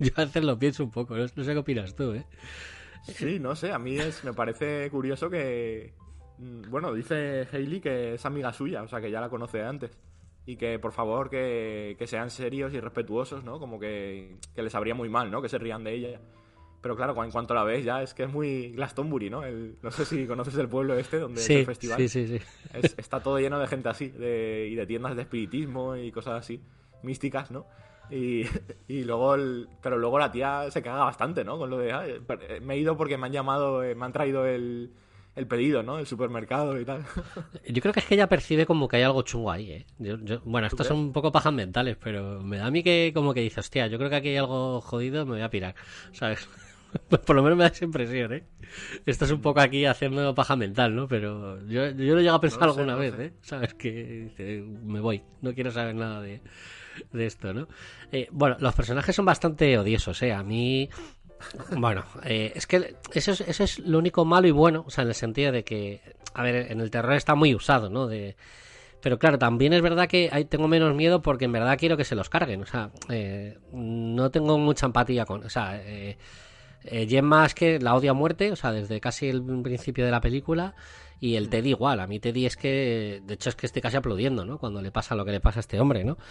Yo a veces lo pienso un poco, no, no sé qué opinas tú, ¿eh? Sí, no sé, a mí es, me parece curioso que... Bueno, dice Hailey que es amiga suya, o sea, que ya la conoce de antes. Y que, por favor, que, que sean serios y respetuosos, ¿no? Como que, que les sabría muy mal, ¿no? Que se rían de ella. Pero claro, en cuanto la ves ya es que es muy Glastonbury, ¿no? El, no sé si conoces el pueblo este donde sí, es el festival. Sí, sí, sí. Es, está todo lleno de gente así, de, y de tiendas de espiritismo y cosas así, místicas, ¿no? Y, y luego, el, pero luego la tía se caga bastante, ¿no? Con lo de, ah, me he ido porque me han llamado, eh, me han traído el, el pedido, ¿no? El supermercado y tal. Yo creo que es que ella percibe como que hay algo chungo ahí, ¿eh? Yo, yo, bueno, estos son un poco pajas mentales, pero me da a mí que como que dice, hostia, yo creo que aquí hay algo jodido, me voy a pirar, ¿sabes? Por lo menos me da esa impresión, ¿eh? Esto es un poco aquí haciendo paja mental, ¿no? Pero yo, yo lo llego a pensar no lo sé, alguna no vez, sé. ¿eh? ¿Sabes? Que dice, me voy, no quiero saber nada de, de esto, ¿no? Eh, bueno, los personajes son bastante odiosos, ¿eh? A mí... Bueno, eh, es que eso es, eso es lo único malo y bueno, o sea, en el sentido de que, a ver, en el terror está muy usado, ¿no? De... Pero claro, también es verdad que hay, tengo menos miedo porque en verdad quiero que se los carguen, o sea, eh, no tengo mucha empatía con... O sea, eh, Eh, Gemma es que la odia a muerte, o sea, desde casi el principio de la película, y el Teddy igual. A mí Teddy es que, de hecho, es que estoy casi aplaudiendo, ¿no? Cuando le pasa lo que le pasa a este hombre, ¿no?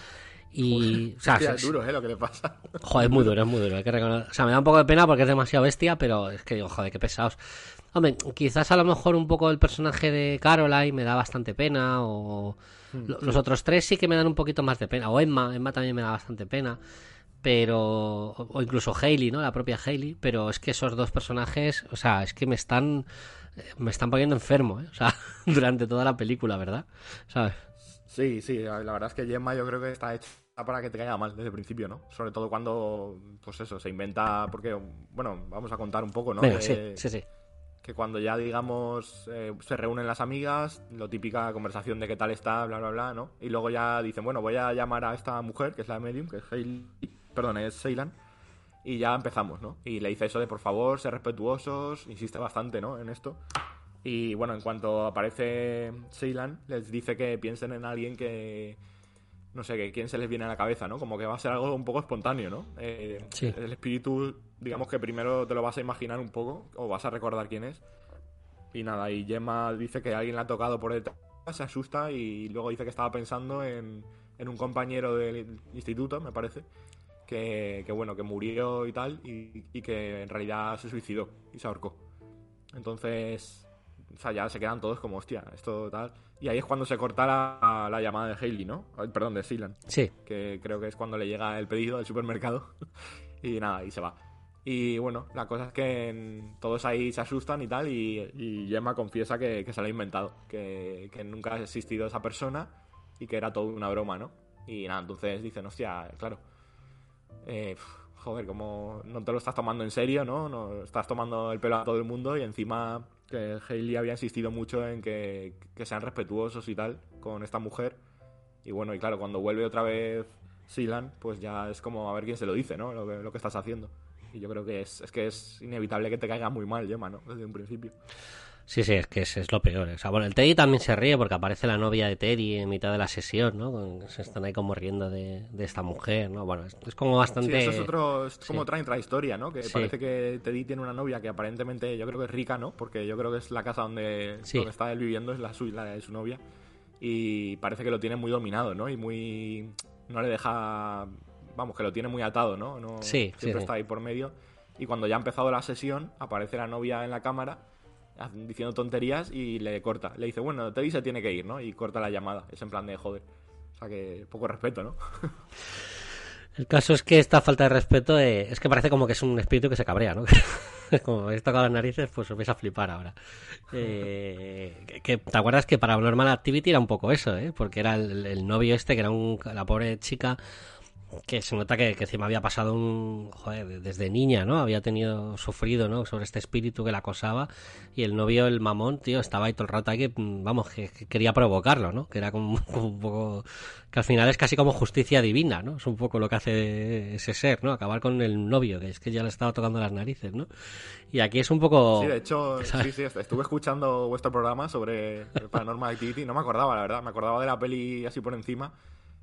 Y, Uy, o sea, es, es duro, ¿eh? Lo que le pasa. Joder, es muy duro, es muy duro. Hay que reconocer. O sea, me da un poco de pena porque es demasiado bestia, pero es que digo, joder, qué pesados. Hombre, quizás a lo mejor un poco el personaje de Caroline me da bastante pena, o mm, los sí. otros tres sí que me dan un poquito más de pena, o Emma, Emma también me da bastante pena. Pero, o incluso Hailey, ¿no? La propia Hailey, pero es que esos dos personajes, o sea, es que me están me están poniendo enfermo, ¿eh? O sea, durante toda la película, ¿verdad? ¿Sabes? Sí, sí, la verdad es que Gemma yo creo que está hecha para que te caiga mal desde el principio, ¿no? Sobre todo cuando, pues eso, se inventa, porque, bueno, vamos a contar un poco, ¿no? Venga, que, sí, sí, sí. Que cuando ya, digamos, eh, se reúnen las amigas, lo típica conversación de qué tal está, bla, bla, bla, ¿no? Y luego ya dicen, bueno, voy a llamar a esta mujer, que es la medium, que es Hailey, perdón, es Ceylan, y ya empezamos, ¿no? Y le dice eso de, por favor, ser respetuosos, insiste bastante, ¿no? En esto. Y, bueno, en cuanto aparece Ceylan, les dice que piensen en alguien que... No sé, que quién se les viene a la cabeza, ¿no? Como que va a ser algo un poco espontáneo, ¿no? Eh, sí. El espíritu, digamos que primero te lo vas a imaginar un poco, o vas a recordar quién es. Y nada, y Gemma dice que alguien la ha tocado por detrás, se asusta y luego dice que estaba pensando en, en un compañero del instituto, me parece, que, que bueno, que murió y tal, y, y que en realidad se suicidó y se ahorcó. Entonces, o sea, ya se quedan todos como, hostia, esto tal... Y ahí es cuando se corta la, la llamada de Hailey, ¿no? Perdón, de Ceylan. Sí. Que creo que es cuando le llega el pedido del supermercado. Y nada, y se va. Y bueno, la cosa es que en, todos ahí se asustan y tal. Y, y Gemma confiesa que, que se lo ha inventado. Que, que nunca ha existido esa persona. Y que era todo una broma, ¿no? Y nada, entonces dicen, hostia, claro. Eh, joder, como no te lo estás tomando en serio, ¿no? No estás tomando el pelo a todo el mundo y encima... que Hailey había insistido mucho en que, que sean respetuosos y tal con esta mujer. Y bueno, y claro, cuando vuelve otra vez Ceylan, pues ya es como a ver quién se lo dice, ¿no? Lo que, lo que estás haciendo. Y yo creo que es, es que es inevitable que te caiga muy mal Gemma, ¿no? Desde un principio. Sí, sí, es que es, es lo peor. O sea, bueno, el Teddy también se ríe porque aparece la novia de Teddy en mitad de la sesión, ¿no? Se están ahí como riendo de, de esta mujer, ¿no? Bueno, es, es como bastante... Sí, eso es, otro, es como sí. otra intrahistoria, ¿no? Que sí. parece que Teddy tiene una novia que aparentemente yo creo que es rica, ¿no? Porque yo creo que es la casa donde, sí. donde está él viviendo, es la, su, la de su novia. Y parece que lo tiene muy dominado, ¿no? Y muy... no le deja... Vamos, que lo tiene muy atado, ¿no? no sí, siempre sí, está sí. ahí por medio. Y cuando ya ha empezado la sesión, aparece la novia en la cámara diciendo tonterías y le corta. Le dice, bueno, Teddy se tiene que ir, ¿no? Y corta la llamada. Es en plan de joder. O sea que poco respeto, ¿no? El caso es que esta falta de respeto eh, es que parece como que es un espíritu que se cabrea, ¿no? Como habéis tocado las narices, pues os vais a flipar ahora. Eh, que, que, ¿te acuerdas que Paranormal Activity era un poco eso, eh? Porque era el, el novio este, que era un, la pobre chica... que se nota que, que encima había pasado un... Joder, desde niña, ¿no? Había tenido, sufrido, ¿no? Sobre este espíritu que la acosaba. Y el novio, el mamón, tío, estaba ahí todo el rato ahí que, vamos, que, que quería provocarlo, ¿no? Que era como, como un poco... Que al final es casi como justicia divina, ¿no? Es un poco lo que hace ese ser, ¿no? Acabar con el novio, que es que ya le estaba tocando las narices, ¿no? Y aquí es un poco... Sí, de hecho, ¿sabes? sí, sí, estuve escuchando vuestro programa sobre Paranormal Activity. No me acordaba, la verdad. Me acordaba de la peli así por encima.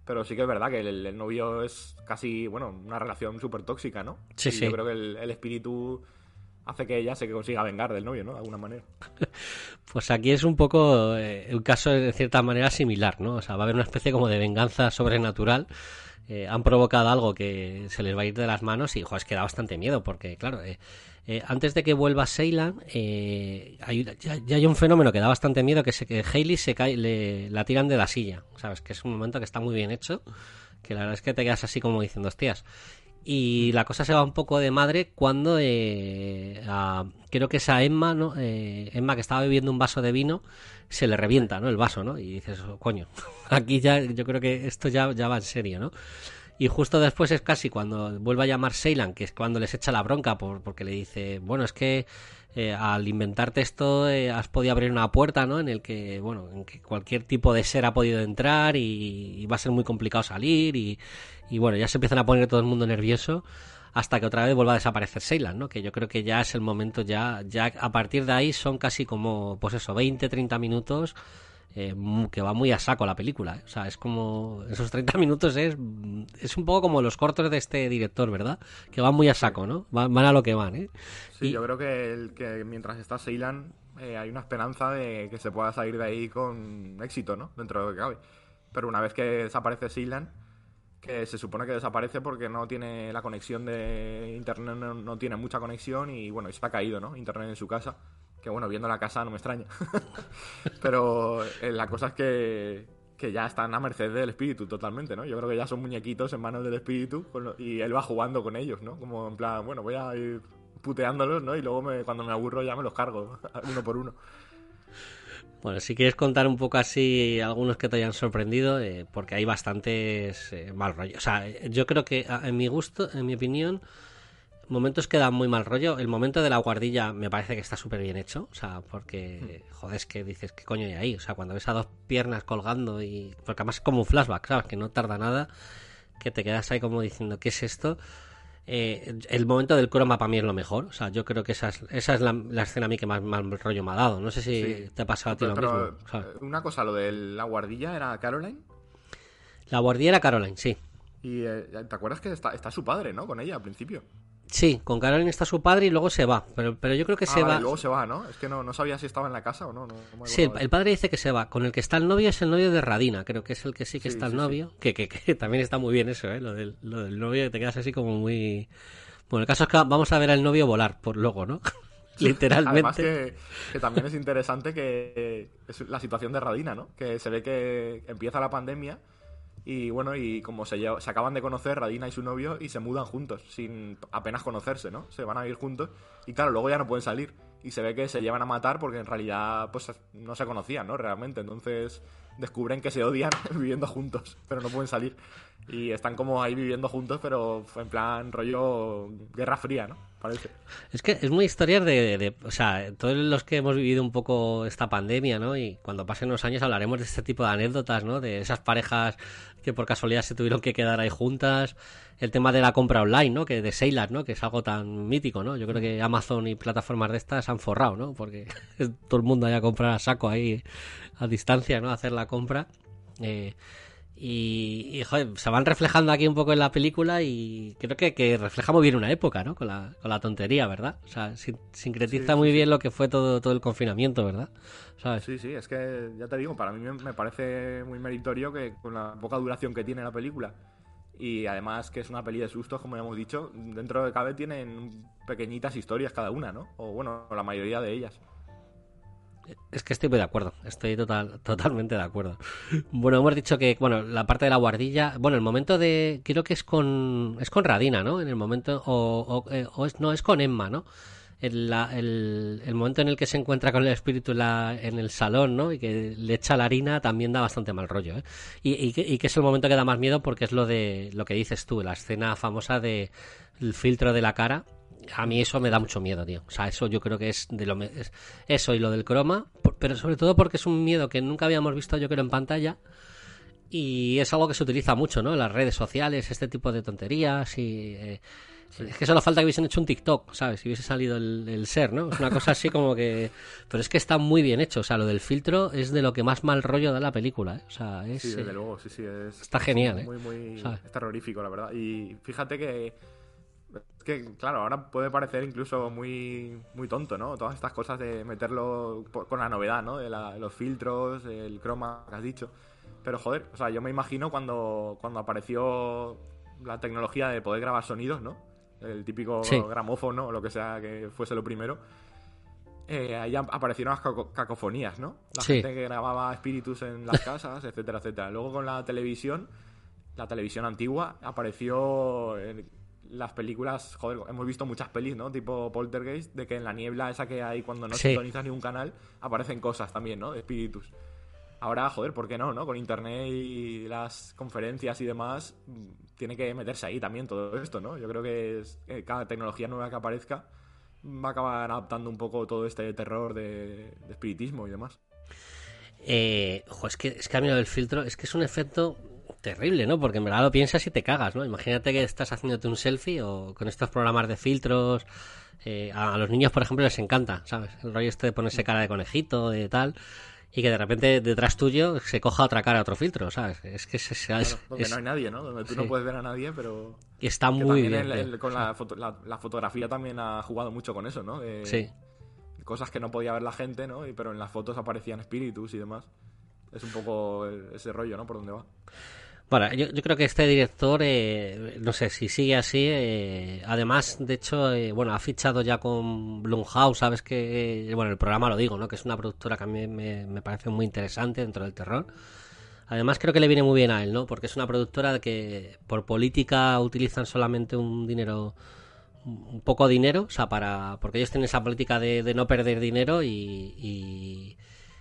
pero sí que es verdad que el, el novio es casi, bueno, una relación súper tóxica, ¿no? Sí, y sí. Yo creo que el, el espíritu hace que ella se consiga vengar del novio, ¿no? De alguna manera. Pues aquí es un poco eh, un caso de cierta manera similar, ¿no? O sea, va a haber una especie como de venganza sobrenatural. Eh, han provocado algo que se les va a ir de las manos y, joder, es que da bastante miedo porque, claro, eh, eh, antes de que vuelva Ceylan, eh, hay, ya, ya hay un fenómeno que da bastante miedo, que es que Hayley se cae, le, la tiran de la silla, ¿sabes? Que es un momento que está muy bien hecho, que la verdad es que te quedas así como diciendo, hostias. Y la cosa se va un poco de madre cuando eh, a, creo que es a Emma, ¿no? Eh, Emma, que estaba bebiendo un vaso de vino, se le revienta, ¿no? El vaso, ¿no? Y dices, oh, coño, aquí ya yo creo que esto ya, ya va en serio, ¿no? Y justo después es casi cuando vuelve a llamar Ceylan, que es cuando les echa la bronca por, porque le dice, bueno, es que eh, al inventarte esto eh, has podido abrir una puerta, ¿no? En el que, bueno, en que cualquier tipo de ser ha podido entrar y, y va a ser muy complicado salir y, y bueno, ya se empiezan a poner todo el mundo nervioso hasta que otra vez vuelva a desaparecer Ceylan, ¿no? Que yo creo que ya es el momento, ya, ya a partir de ahí son casi como, pues eso, veinte, treinta minutos eh, que va muy a saco la película, ¿eh? O sea, es como, esos treinta minutos es, es un poco como los cortos de este director, ¿verdad? Que van muy a saco, ¿no? Van, van a lo que van, ¿eh? Sí, y... yo creo que, el, que mientras está Ceylan eh, hay una esperanza de que se pueda salir de ahí con éxito, ¿no? Dentro de lo que cabe. Pero una vez que desaparece Ceylan, que se supone que desaparece porque no tiene la conexión de internet, no, no tiene mucha conexión y bueno, está caído, ¿no? Internet en su casa, que bueno, viendo la casa no me extraña. Pero eh, la cosa es que, que ya están a merced del espíritu totalmente, ¿no? Yo creo que ya son muñequitos en manos del espíritu con lo, y él va jugando con ellos, ¿no? Como en plan, bueno, voy a ir puteándolos, ¿no? Y luego me, cuando me aburro ya me los cargo, uno por uno. Bueno, si quieres contar un poco así algunos que te hayan sorprendido, eh, porque hay bastantes eh, mal rollo. O sea, yo creo que en mi gusto, en mi opinión, momentos que dan muy mal rollo. El momento de la guardilla me parece que está súper bien hecho. O sea, porque, joder, es que dices, ¿qué coño hay ahí? O sea, cuando ves a dos piernas colgando y... Porque además es como un flashback, ¿sabes? Que no tarda nada, que te quedas ahí como diciendo, ¿qué es esto? Eh, el momento del croma para mí es lo mejor. O sea, yo creo que esa es, esa es la, la escena a mí que más mal rollo me ha dado. No sé si sí. te ha pasado a ti pero, lo pero, mismo, ¿sabes? Una cosa, lo de la guardilla era Caroline. La guardilla era Caroline, sí. Y eh, ¿te acuerdas que está, está su padre, ¿no? Con ella al principio. Sí, con Caroline está su padre y luego se va. Pero, pero yo creo que ah, se vale, va. Luego se va, ¿no? Es que no, no sabía si estaba en la casa o no. no, no sí, el, el padre dice que se va. Con el que está el novio es el novio de Radina. Creo que es el que sí que sí, está el sí, novio. Sí. Que, que, que también está muy bien eso, ¿eh? Lo del, lo del novio, que te quedas así como muy... Bueno, el caso es que vamos a ver al novio volar por luego, ¿no? Literalmente. Además que, que también es interesante que es la situación de Radina, ¿no? Que se ve que empieza la pandemia y bueno, y como se, lleva, se acaban de conocer Radina y su novio y se mudan juntos, sin apenas conocerse, ¿no? Se van a ir juntos y claro, luego ya no pueden salir y se ve que se llevan a matar porque en realidad pues no se conocían, ¿no? Realmente, entonces descubren que se odian viviendo juntos, pero no pueden salir y están como ahí viviendo juntos, pero en plan rollo Guerra Fría, ¿no? Parece. Es que es muy historias de, de, de, o sea, todos los que hemos vivido un poco esta pandemia, ¿no? Y cuando pasen los años hablaremos de este tipo de anécdotas, ¿no? De esas parejas que por casualidad se tuvieron que quedar ahí juntas, el tema de la compra online, ¿no? Que de Ceylan, ¿no? Que es algo tan mítico, ¿no? Yo creo que Amazon y plataformas de estas han forrado, ¿no? Porque todo el mundo haya a comprar a saco ahí a distancia, ¿no? A hacer la compra. Eh, y, y joder, se van reflejando aquí un poco en la película y creo que, que refleja muy bien una época, ¿no? Con la, con la tontería, ¿verdad? O sea, sin, sincretiza sí, muy sí, bien sí. lo que fue todo, todo el confinamiento, ¿verdad? ¿Sabes? Sí, sí, es que ya te digo, para mí me, me parece muy meritorio que con la poca duración que tiene la película y además que es una peli de sustos, como ya hemos dicho, dentro de cabe tienen pequeñitas historias cada una, ¿no? O bueno, la mayoría de ellas. Es que estoy muy de acuerdo, estoy total, totalmente de acuerdo. Bueno, hemos dicho que, bueno, la parte de la guardilla, bueno, el momento de, creo que es con, es con Radina, ¿no? En el momento, o, o, eh, o es, no, es con Emma, ¿no? El, la, el, el momento en el que se encuentra con el espíritu en, la, en el salón, ¿no? Y que le echa la harina también da bastante mal rollo, ¿eh? Y, y, que, y que es el momento que da más miedo porque es lo de, lo que dices tú, la escena famosa de el filtro de la cara. A mí eso me da mucho miedo, tío. O sea, eso yo creo que es de lo es eso y lo del croma, pero sobre todo porque es un miedo que nunca habíamos visto, yo creo, en pantalla y es algo que se utiliza mucho, ¿no? En las redes sociales, este tipo de tonterías y eh, Sí. Es que solo falta que hubiesen hecho un TikTok, ¿sabes? Si hubiese salido el, el ser, ¿no? Es una cosa así como que... Pero es que está muy bien hecho, o sea, lo del filtro es de lo que más mal rollo da la película, ¿eh? O sea, es... Sí, desde luego, sí, sí, es... Está genial, ¿eh? Muy, muy... ¿sabes? Es terrorífico, la verdad. Y fíjate que... Es que, claro, ahora puede parecer incluso muy muy tonto, ¿no? Todas estas cosas de meterlo por, con la novedad, ¿no? De, la, de los filtros, el croma que has dicho. Pero, joder, o sea, yo me imagino cuando, cuando apareció la tecnología de poder grabar sonidos, ¿no? El típico sí. gramófono o lo que sea que fuese lo primero. Eh, ahí aparecieron las caco cacofonías, ¿no? La sí. gente que grababa espíritus en las casas, etcétera, etcétera. Luego con la televisión, la televisión antigua, apareció... El, las películas, joder, hemos visto muchas pelis, ¿no? Tipo Poltergeist, de que en la niebla esa que hay cuando no sí. sintonizas ni un canal, aparecen cosas también, ¿no? De espíritus. Ahora, joder, ¿por qué no, no? Con internet y las conferencias y demás, tiene que meterse ahí también todo esto, ¿no? Yo creo que es, eh, cada tecnología nueva que aparezca va a acabar adaptando un poco todo este terror de, de espiritismo y demás. Eh, ojo, es que, es que a mí lo del filtro, es que es un efecto... terrible, ¿no? Porque en verdad lo piensas y te cagas, ¿no? Imagínate que estás haciéndote un selfie o con estos programas de filtros. Eh, a, a los niños, por ejemplo, les encanta, ¿sabes? El rollo este de ponerse cara de conejito, de tal, y que de repente detrás tuyo se coja otra cara, otro filtro, ¿sabes? Es que se, se, claro, es, donde es, no hay nadie, ¿no? Donde tú sí. no puedes ver a nadie, pero... Y está muy bien. El, el, con la, foto, la, la fotografía también ha jugado mucho con eso, ¿no? De, sí. Cosas que no podía ver la gente, ¿no? Y, pero en las fotos aparecían espíritus y demás. Es un poco ese rollo, ¿no? Por donde va. Bueno, yo, yo creo que este director, eh, no sé, si sigue así, eh, además, de hecho, eh, bueno, ha fichado ya con Blumhouse, sabes que, eh, bueno, el programa lo digo, ¿no? Que es una productora que a mí me, me parece muy interesante dentro del terror. Además, creo que le viene muy bien a él, ¿no? Porque es una productora que por política utilizan solamente un dinero, un poco dinero, o sea, para, porque ellos tienen esa política de, de no perder dinero y... y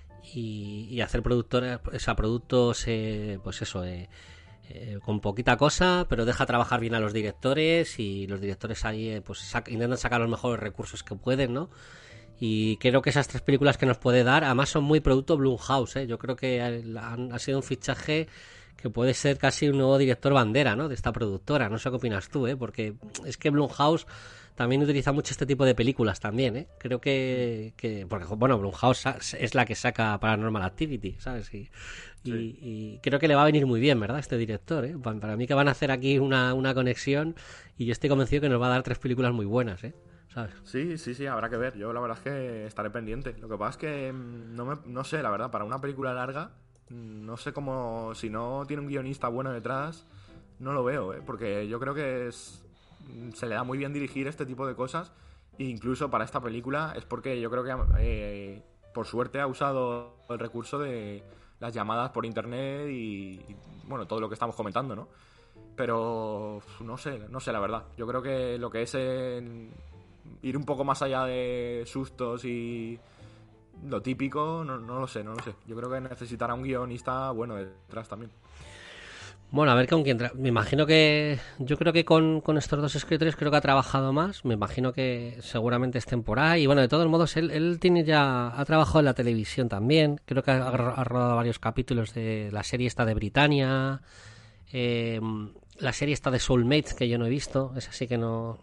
Y, y hacer productores, o sea, productos, eh, pues eso, eh, eh, con poquita cosa, pero deja trabajar bien a los directores y los directores ahí eh, pues sac intentan sacar los mejores recursos que pueden, ¿no? Y creo que esas tres películas que nos puede dar, además son muy producto Blumhouse, ¿eh? Yo creo que han, ha sido un fichaje que puede ser casi un nuevo director bandera, ¿no? De esta productora, no sé qué opinas tú, ¿eh? Porque es que Blumhouse también utiliza mucho este tipo de películas también, ¿eh? Creo que, que porque, bueno, Blumhouse es la que saca Paranormal Activity, ¿sabes? Y, sí. y, y creo que le va a venir muy bien, ¿verdad? Este director, ¿eh? Para mí que van a hacer aquí una, una conexión y yo estoy convencido que nos va a dar tres películas muy buenas, ¿eh? ¿Sabes? Sí, sí, sí, habrá que ver. Yo la verdad es que estaré pendiente. Lo que pasa es que no, me, no sé, la verdad, para una película larga, no sé cómo, si no tiene un guionista bueno detrás, no lo veo, ¿eh? Porque yo creo que es... se le da muy bien dirigir este tipo de cosas e incluso para esta película es porque yo creo que eh, por suerte ha usado el recurso de las llamadas por internet y, y bueno, todo lo que estamos comentando, ¿no? Pero no sé, no sé la verdad. Yo creo que lo que es en ir un poco más allá de sustos y lo típico, no, no lo sé, no lo sé. Yo creo que necesitará un guionista bueno detrás también. Bueno, a ver con quién... Tra- me imagino que... Yo creo que con, con estos dos escritores creo que ha trabajado más. Me imagino que seguramente estén por ahí. Y bueno, de todos modos, él, él tiene ya... Ha trabajado en la televisión también. Creo que ha, ha rodado varios capítulos de la serie esta de Britannia. Eh, la serie esta de Soulmates, que yo no he visto. Es así que no...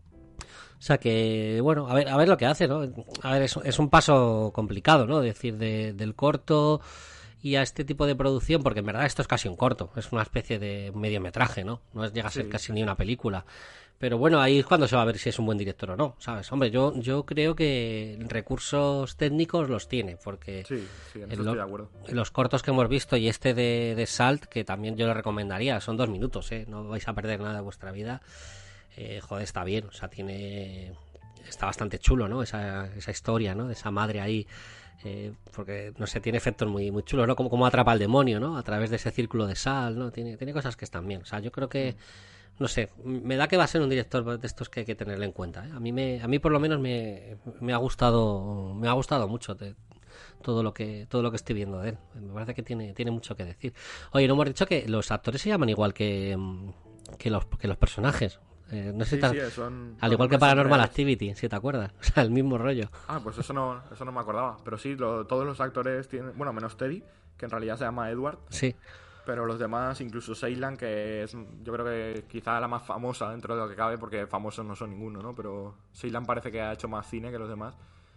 O sea que, bueno, a ver, a ver lo que hace, ¿no? A ver, es, es un paso complicado, ¿no? Es decir, de, del corto... y a este tipo de producción, porque en verdad esto es casi un corto, es una especie de mediometraje, ¿no? No es, llega a ser sí. casi ni una película. Pero bueno, ahí es cuando se va a ver si es un buen director o no, ¿sabes? Hombre, yo yo creo que recursos técnicos los tiene, porque sí, sí, en en, eso lo, estoy de acuerdo. En los cortos que hemos visto y este de, de Salt, que también yo le recomendaría, son dos minutos, ¿eh? No vais a perder nada de vuestra vida. Eh, joder, está bien, o sea, tiene... Está bastante chulo, ¿no? Esa, esa historia, ¿no? De esa madre ahí... Eh, porque no sé, tiene efectos muy muy chulos, ¿no? Como, como atrapa al demonio, ¿no? A través de ese círculo de sal, ¿no? Tiene, tiene cosas que están bien. O sea, yo creo que, no sé, me da que va a ser un director de estos que hay que tenerle en cuenta, ¿eh? A mí me, a mí por lo menos me, me ha gustado, me ha gustado mucho de, todo lo que, todo lo que estoy viendo de él. Me parece que tiene, tiene mucho que decir. Oye, no hemos dicho que los actores se llaman igual que, que los, que los personajes. Eh, no sé sí, si te... sí, son, al son igual que Paranormal Activity, si te acuerdas. O sea, el mismo rollo. Ah, pues eso no, eso no me acordaba. Pero sí, lo, todos los actores tienen... Bueno, menos Teddy, que en realidad se llama Edward. Sí. Pero los demás, incluso Ceylan, que es, yo creo que quizá la más famosa dentro de lo que cabe, porque famosos no son ninguno, ¿no? Pero Ceylan parece que ha hecho más cine que los demás.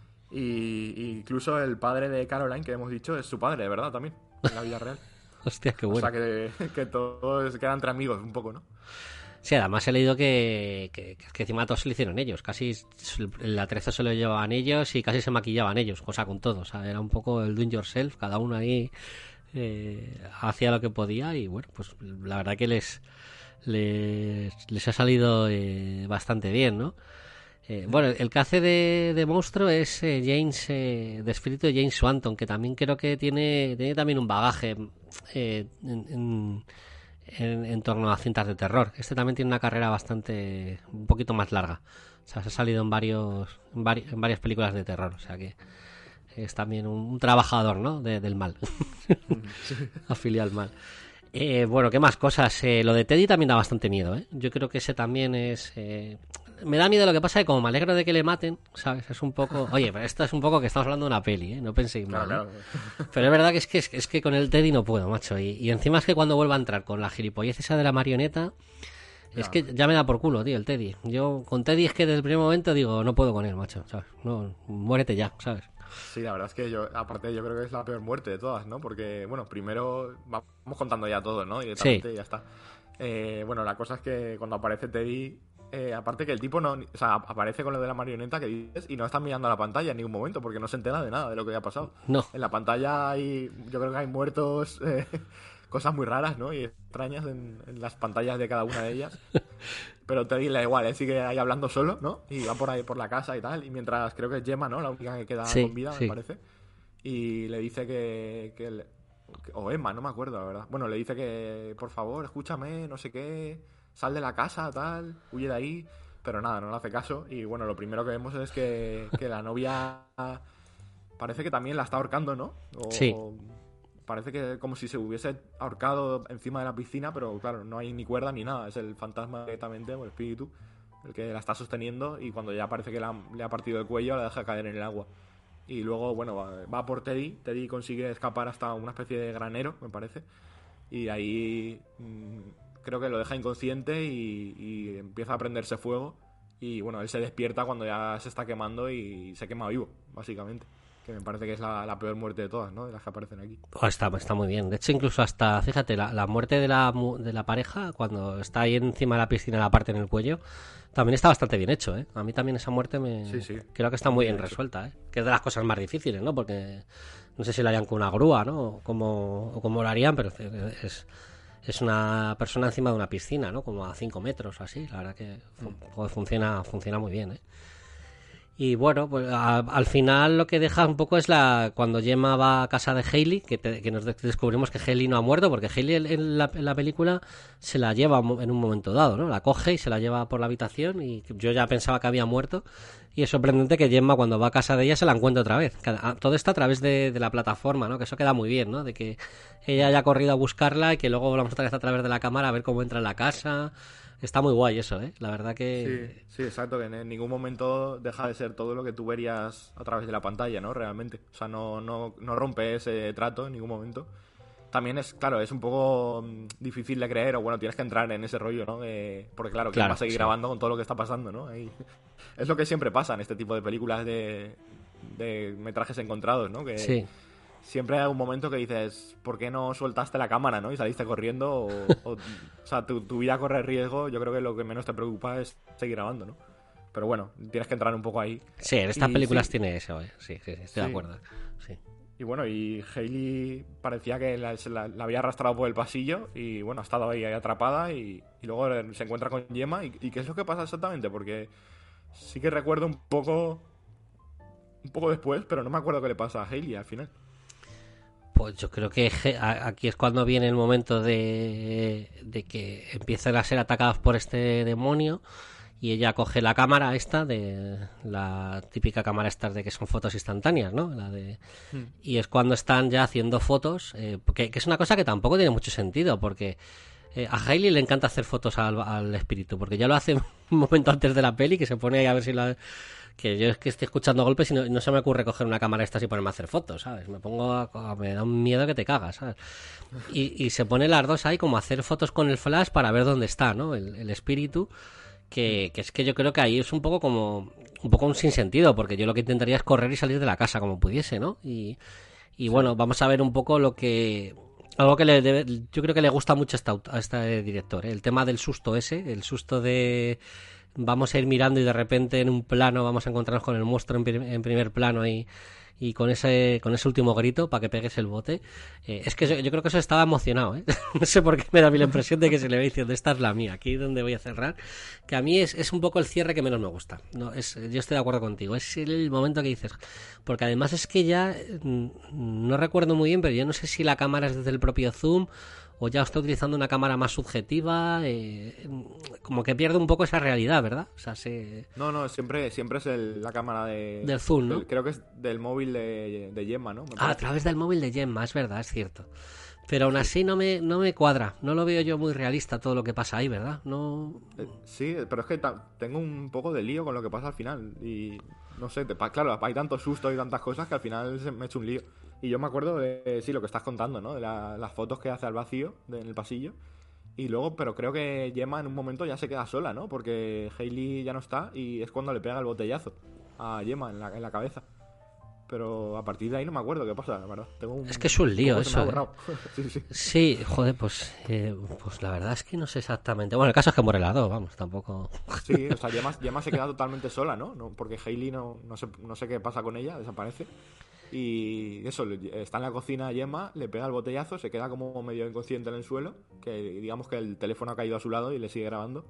Y, y incluso el padre de Caroline, que hemos dicho, es su padre, de verdad, también, en la vida real. Hostia, qué bueno. O sea, que, que todos quedan entre amigos, un poco, ¿no? Sí, además he leído que, que, que encima todos se lo hicieron ellos. Casi el atrezo se lo llevaban ellos y casi se maquillaban ellos, cosa con todo. O sea, era un poco el do it yourself, cada uno ahí... Eh, hacía lo que podía y bueno, pues la verdad que les les, les ha salido eh, bastante bien, ¿no? Eh, bueno, el que hace de, de monstruo es eh, James, eh, de espíritu de James Swanton, que también creo que tiene, tiene también un bagaje eh, en, en, en, en torno a cintas de terror. Este también tiene una carrera bastante, un poquito más larga. O sea, se ha salido en varios, en, vari, en varias películas de terror, o sea que es también un, un trabajador, ¿no? De, del mal. Afiliado al mal. Eh, bueno, ¿qué más cosas? Eh, lo de Teddy también da bastante miedo, ¿eh? Yo creo que ese también es... Eh... Me da miedo lo que pasa, que como me alegro de que le maten, ¿sabes? Es un poco... Oye, pero esto es un poco que estamos hablando de una peli, ¿eh? No penséis mal, claro, ¿eh? claro. Pero es verdad que es, que es, es que con el Teddy no puedo, macho. Y, y encima es que cuando vuelva a entrar con la gilipollez esa de la marioneta... Es no. que ya me da por culo, tío, el Teddy. Yo con Teddy es que desde el primer momento digo, no puedo con él, macho, ¿sabes? No, muérete ya, ¿sabes? Sí, la verdad es que yo, aparte yo creo que es la peor muerte de todas, ¿no? Porque, bueno, primero vamos contando ya todo, ¿no? Directamente, sí. Y ya está. Eh, bueno, la cosa es que cuando aparece Teddy, eh, aparte que el tipo no, o sea, aparece con lo de la marioneta que dices y no está mirando a la pantalla en ningún momento porque no se entera de nada de lo que ha pasado. No. En la pantalla hay, yo creo que hay muertos, eh, cosas muy raras, ¿no? Y extrañas en, en las pantallas de cada una de ellas. Pero Teddy le da igual, él sigue ahí hablando solo, ¿no? Y va por ahí por la casa y tal. Y mientras creo que es Gemma, ¿no? La única que queda sí, con vida, sí. me parece. Y le dice que, que, le, que... O Emma, no me acuerdo, la verdad. Bueno, le dice que, por favor, escúchame, no sé qué. Sal de la casa, tal. Huye de ahí. Pero nada, no le hace caso. Y bueno, lo primero que vemos es que, que la novia... Parece que también la está ahorcando, ¿no? O, sí. Parece que como si se hubiese ahorcado encima de la piscina, pero claro, no hay ni cuerda ni nada. Es el fantasma directamente, o el espíritu, el que la está sosteniendo y cuando ya parece que la, le ha partido el cuello, la deja caer en el agua. Y luego, bueno, va, va por Teddy. Teddy consigue escapar hasta una especie de granero, me parece. Y ahí mmm, creo que lo deja inconsciente y, y empieza a prenderse fuego. Y bueno, él se despierta cuando ya se está quemando y se quema vivo, básicamente. Que me parece que es la, la peor muerte de todas, ¿no? De las que aparecen aquí. Oh, está, está muy bien. De hecho, incluso hasta, fíjate, la, la muerte de la, de la pareja, cuando está ahí encima de la piscina, la parte en el cuello, también está bastante bien hecho, ¿eh? A mí también esa muerte me... Sí, sí. Creo que está muy bien, bien resuelta, ¿eh? Que es de las cosas más difíciles, ¿no? Porque no sé si la harían con una grúa, ¿no? O como, o como lo harían, pero es... Es una persona encima de una piscina, ¿no? Como a cinco metros o así. La verdad que mm. funciona, funciona muy bien, ¿eh? Y bueno, pues a, al final lo que deja un poco es la cuando Gemma va a casa de Hayley, que, te, que nos descubrimos que Hayley no ha muerto, porque Hayley en la, en la película se la lleva en un momento dado, ¿no? La coge y se la lleva por la habitación y yo ya pensaba que había muerto. Y es sorprendente que Gemma cuando va a casa de ella se la encuentre otra vez. Todo esto a través de, de la plataforma, ¿no? Que eso queda muy bien, ¿no? De que ella haya corrido a buscarla y que luego volvamos otra vez a través de la cámara a ver cómo entra en la casa. Está muy guay eso, ¿eh? La verdad que... Sí, sí, exacto, que en ningún momento deja de ser todo lo que tú verías a través de la pantalla, ¿no? Realmente. O sea, no, no, no rompe ese trato en ningún momento. También es, claro, es un poco difícil de creer, o bueno, tienes que entrar en ese rollo, ¿no? Eh, porque claro, ¿quién claro, va a seguir sí. grabando con todo lo que está pasando, ¿no? Ahí... Es lo que siempre pasa en este tipo de películas de, de metrajes encontrados, ¿no? Que sí. Siempre hay un momento que dices, ¿por qué no sueltaste la cámara, ¿no? Y saliste corriendo, o, o, o sea, tu, tu vida corre riesgo. Yo creo que lo que menos te preocupa es seguir grabando, ¿no? Pero bueno, tienes que entrar un poco ahí. Sí, en estas y, películas sí. tiene eso, ¿eh? Sí, sí, sí, estoy sí. de acuerdo. Sí. Y bueno, y Hayley parecía que la, la, la había arrastrado por el pasillo y bueno, ha estado ahí, ahí atrapada y, y luego se encuentra con Gemma. ¿Y, ¿Y qué es lo que pasa exactamente? Porque sí que recuerdo un poco, un poco después, pero no me acuerdo qué le pasa a Hayley al final. Pues yo creo que aquí es cuando viene el momento de, de que empiezan a ser atacados por este demonio y ella coge la cámara esta, de la típica cámara esta de que son fotos instantáneas, ¿no? La de hmm. Y es cuando están ya haciendo fotos, eh, que, que es una cosa que tampoco tiene mucho sentido, porque eh, a Hayley le encanta hacer fotos al, al espíritu, porque ya lo hace un momento antes de la peli, que se pone ahí a ver si la... que yo es que estoy escuchando golpes y no, no se me ocurre coger una cámara esta y ponerme a hacer fotos, ¿sabes? Me pongo a, a- me da un miedo que te cagas, ¿sabes? Y, y se pone las dos ahí como a hacer fotos con el flash para ver dónde está, ¿no? El, el espíritu, que, que es que yo creo que ahí es un poco como un poco un sinsentido, porque yo lo que intentaría es correr y salir de la casa como pudiese, ¿no? Y, y bueno, vamos a ver un poco lo que algo que le debe, yo creo que le gusta mucho a, esta, aut- a este director, ¿eh? El tema del susto ese, el susto de vamos a ir mirando y de repente en un plano vamos a encontrarnos con el monstruo en, prim- en primer plano y, y con ese con ese último grito para que pegues el bote. Eh, es que yo, yo creo que eso estaba emocionado, ¿eh? No sé por qué me da a mí la impresión de que se le va diciendo esta es la mía, aquí es donde voy a cerrar, que a mí es, es un poco el cierre que menos me gusta. No, es, yo estoy de acuerdo contigo, es el momento que dices, porque además es que ya mm, no recuerdo muy bien, pero yo no sé si la cámara es desde el propio zoom o ya está utilizando una cámara más subjetiva, eh, como que pierde un poco esa realidad, ¿verdad? O sea, se... No, no, siempre, siempre es el- la cámara de... Del zoom, ¿no? del- creo que es del móvil de, de Gemma, ¿no? Me Ah, a parece. través del móvil de Gemma, es verdad, es cierto. Pero aún así no me, no me cuadra, no lo veo yo muy realista todo lo que pasa ahí, ¿verdad? No... Eh, Sí, pero es que ta- tengo un poco de lío con lo que pasa al final. Y no sé, te pa- claro, hay tantos sustos y tantas cosas que al final se me ha hecho un lío. Y yo me acuerdo de, eh, sí, lo que estás contando, ¿no? De la- las fotos que hace al vacío de- en el pasillo. Y luego, pero creo que Gemma en un momento ya se queda sola, ¿no? Porque Hailey ya no está y es cuando le pega el botellazo a Gemma en la, en la cabeza. Pero a partir de ahí no me acuerdo qué pasa, la verdad. Tengo un, Es que es un lío poco se me ha eso, ¿eh? borrado. Sí, sí. Sí, joder, pues, eh, pues la verdad es que no sé exactamente. Bueno, el caso es que muere la dos, vamos, tampoco... Sí, o sea, Gemma, Gemma se queda totalmente sola, ¿no? No, porque Hailey no, no, sé, no sé qué pasa con ella, desaparece. Y eso, le- está en la cocina Gemma, le pega el botellazo, se queda como medio inconsciente en el suelo, que digamos que el teléfono ha caído a su lado y le sigue grabando.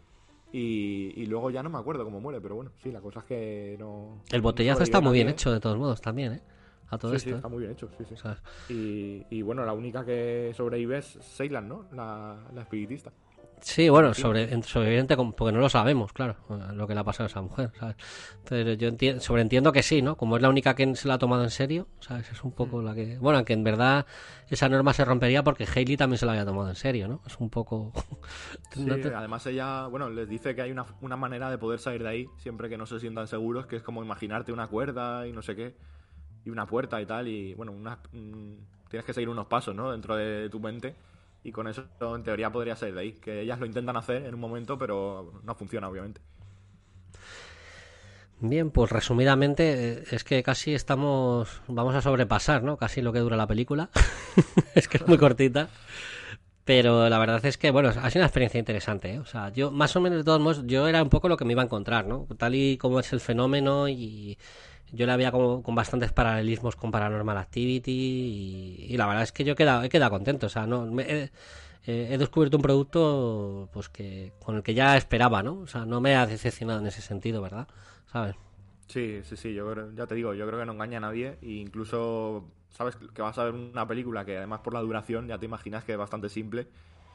Y, y luego ya no me acuerdo cómo muere, pero bueno, sí, la cosa es que no... El botellazo no está muy bien nadie. hecho, de todos modos, también, ¿eh? A todo Sí, esto, sí, ¿eh? está muy bien hecho, sí, sí. ¿Sabes? Y, y bueno, la única que sobrevive es Ceylan, ¿no? La, la espiritista. Sí, bueno, sobre, en- sobreviviente, como- porque no lo sabemos, claro, eh, lo que le ha pasado a esa mujer, ¿sabes? Pero yo enti- sobreentiendo que sí, ¿no? Como es la única que se la ha tomado en serio, ¿sabes? Es un poco la que... Bueno, aunque en verdad esa norma se rompería porque Hailey también se la había tomado en serio, ¿no? Es un poco... Sí, no te- además ella, bueno, les dice que hay una, una manera de poder salir de ahí siempre que no se sientan seguros, que es como imaginarte una cuerda y no sé qué, y una puerta y tal, y bueno, una, mm, tienes que seguir unos pasos, ¿no? Dentro de tu mente, y con eso en teoría podría salir de ahí, que ellas lo intentan hacer en un momento, pero no funciona, obviamente. Bien, pues resumidamente eh, es que casi estamos... Vamos a sobrepasar, ¿no? Casi lo que dura la película. Es que es muy cortita. Pero la verdad es que, bueno, ha sido una experiencia interesante, ¿eh? O sea, yo, más o menos, de todos modos, yo era un poco lo que me iba a encontrar, ¿no? Tal y como es el fenómeno, y yo la veía como, con bastantes paralelismos con Paranormal Activity, y, y la verdad es que yo he quedado, he quedado contento, o sea, no me- he, he descubierto un producto pues que con el que ya esperaba, ¿no? O sea, no me ha decepcionado en ese sentido, ¿verdad? ¿Sabes? Sí, sí, sí, yo creo, ya te digo, yo creo que no engaña a nadie, e incluso sabes que vas a ver una película que además por la duración ya te imaginas que es bastante simple,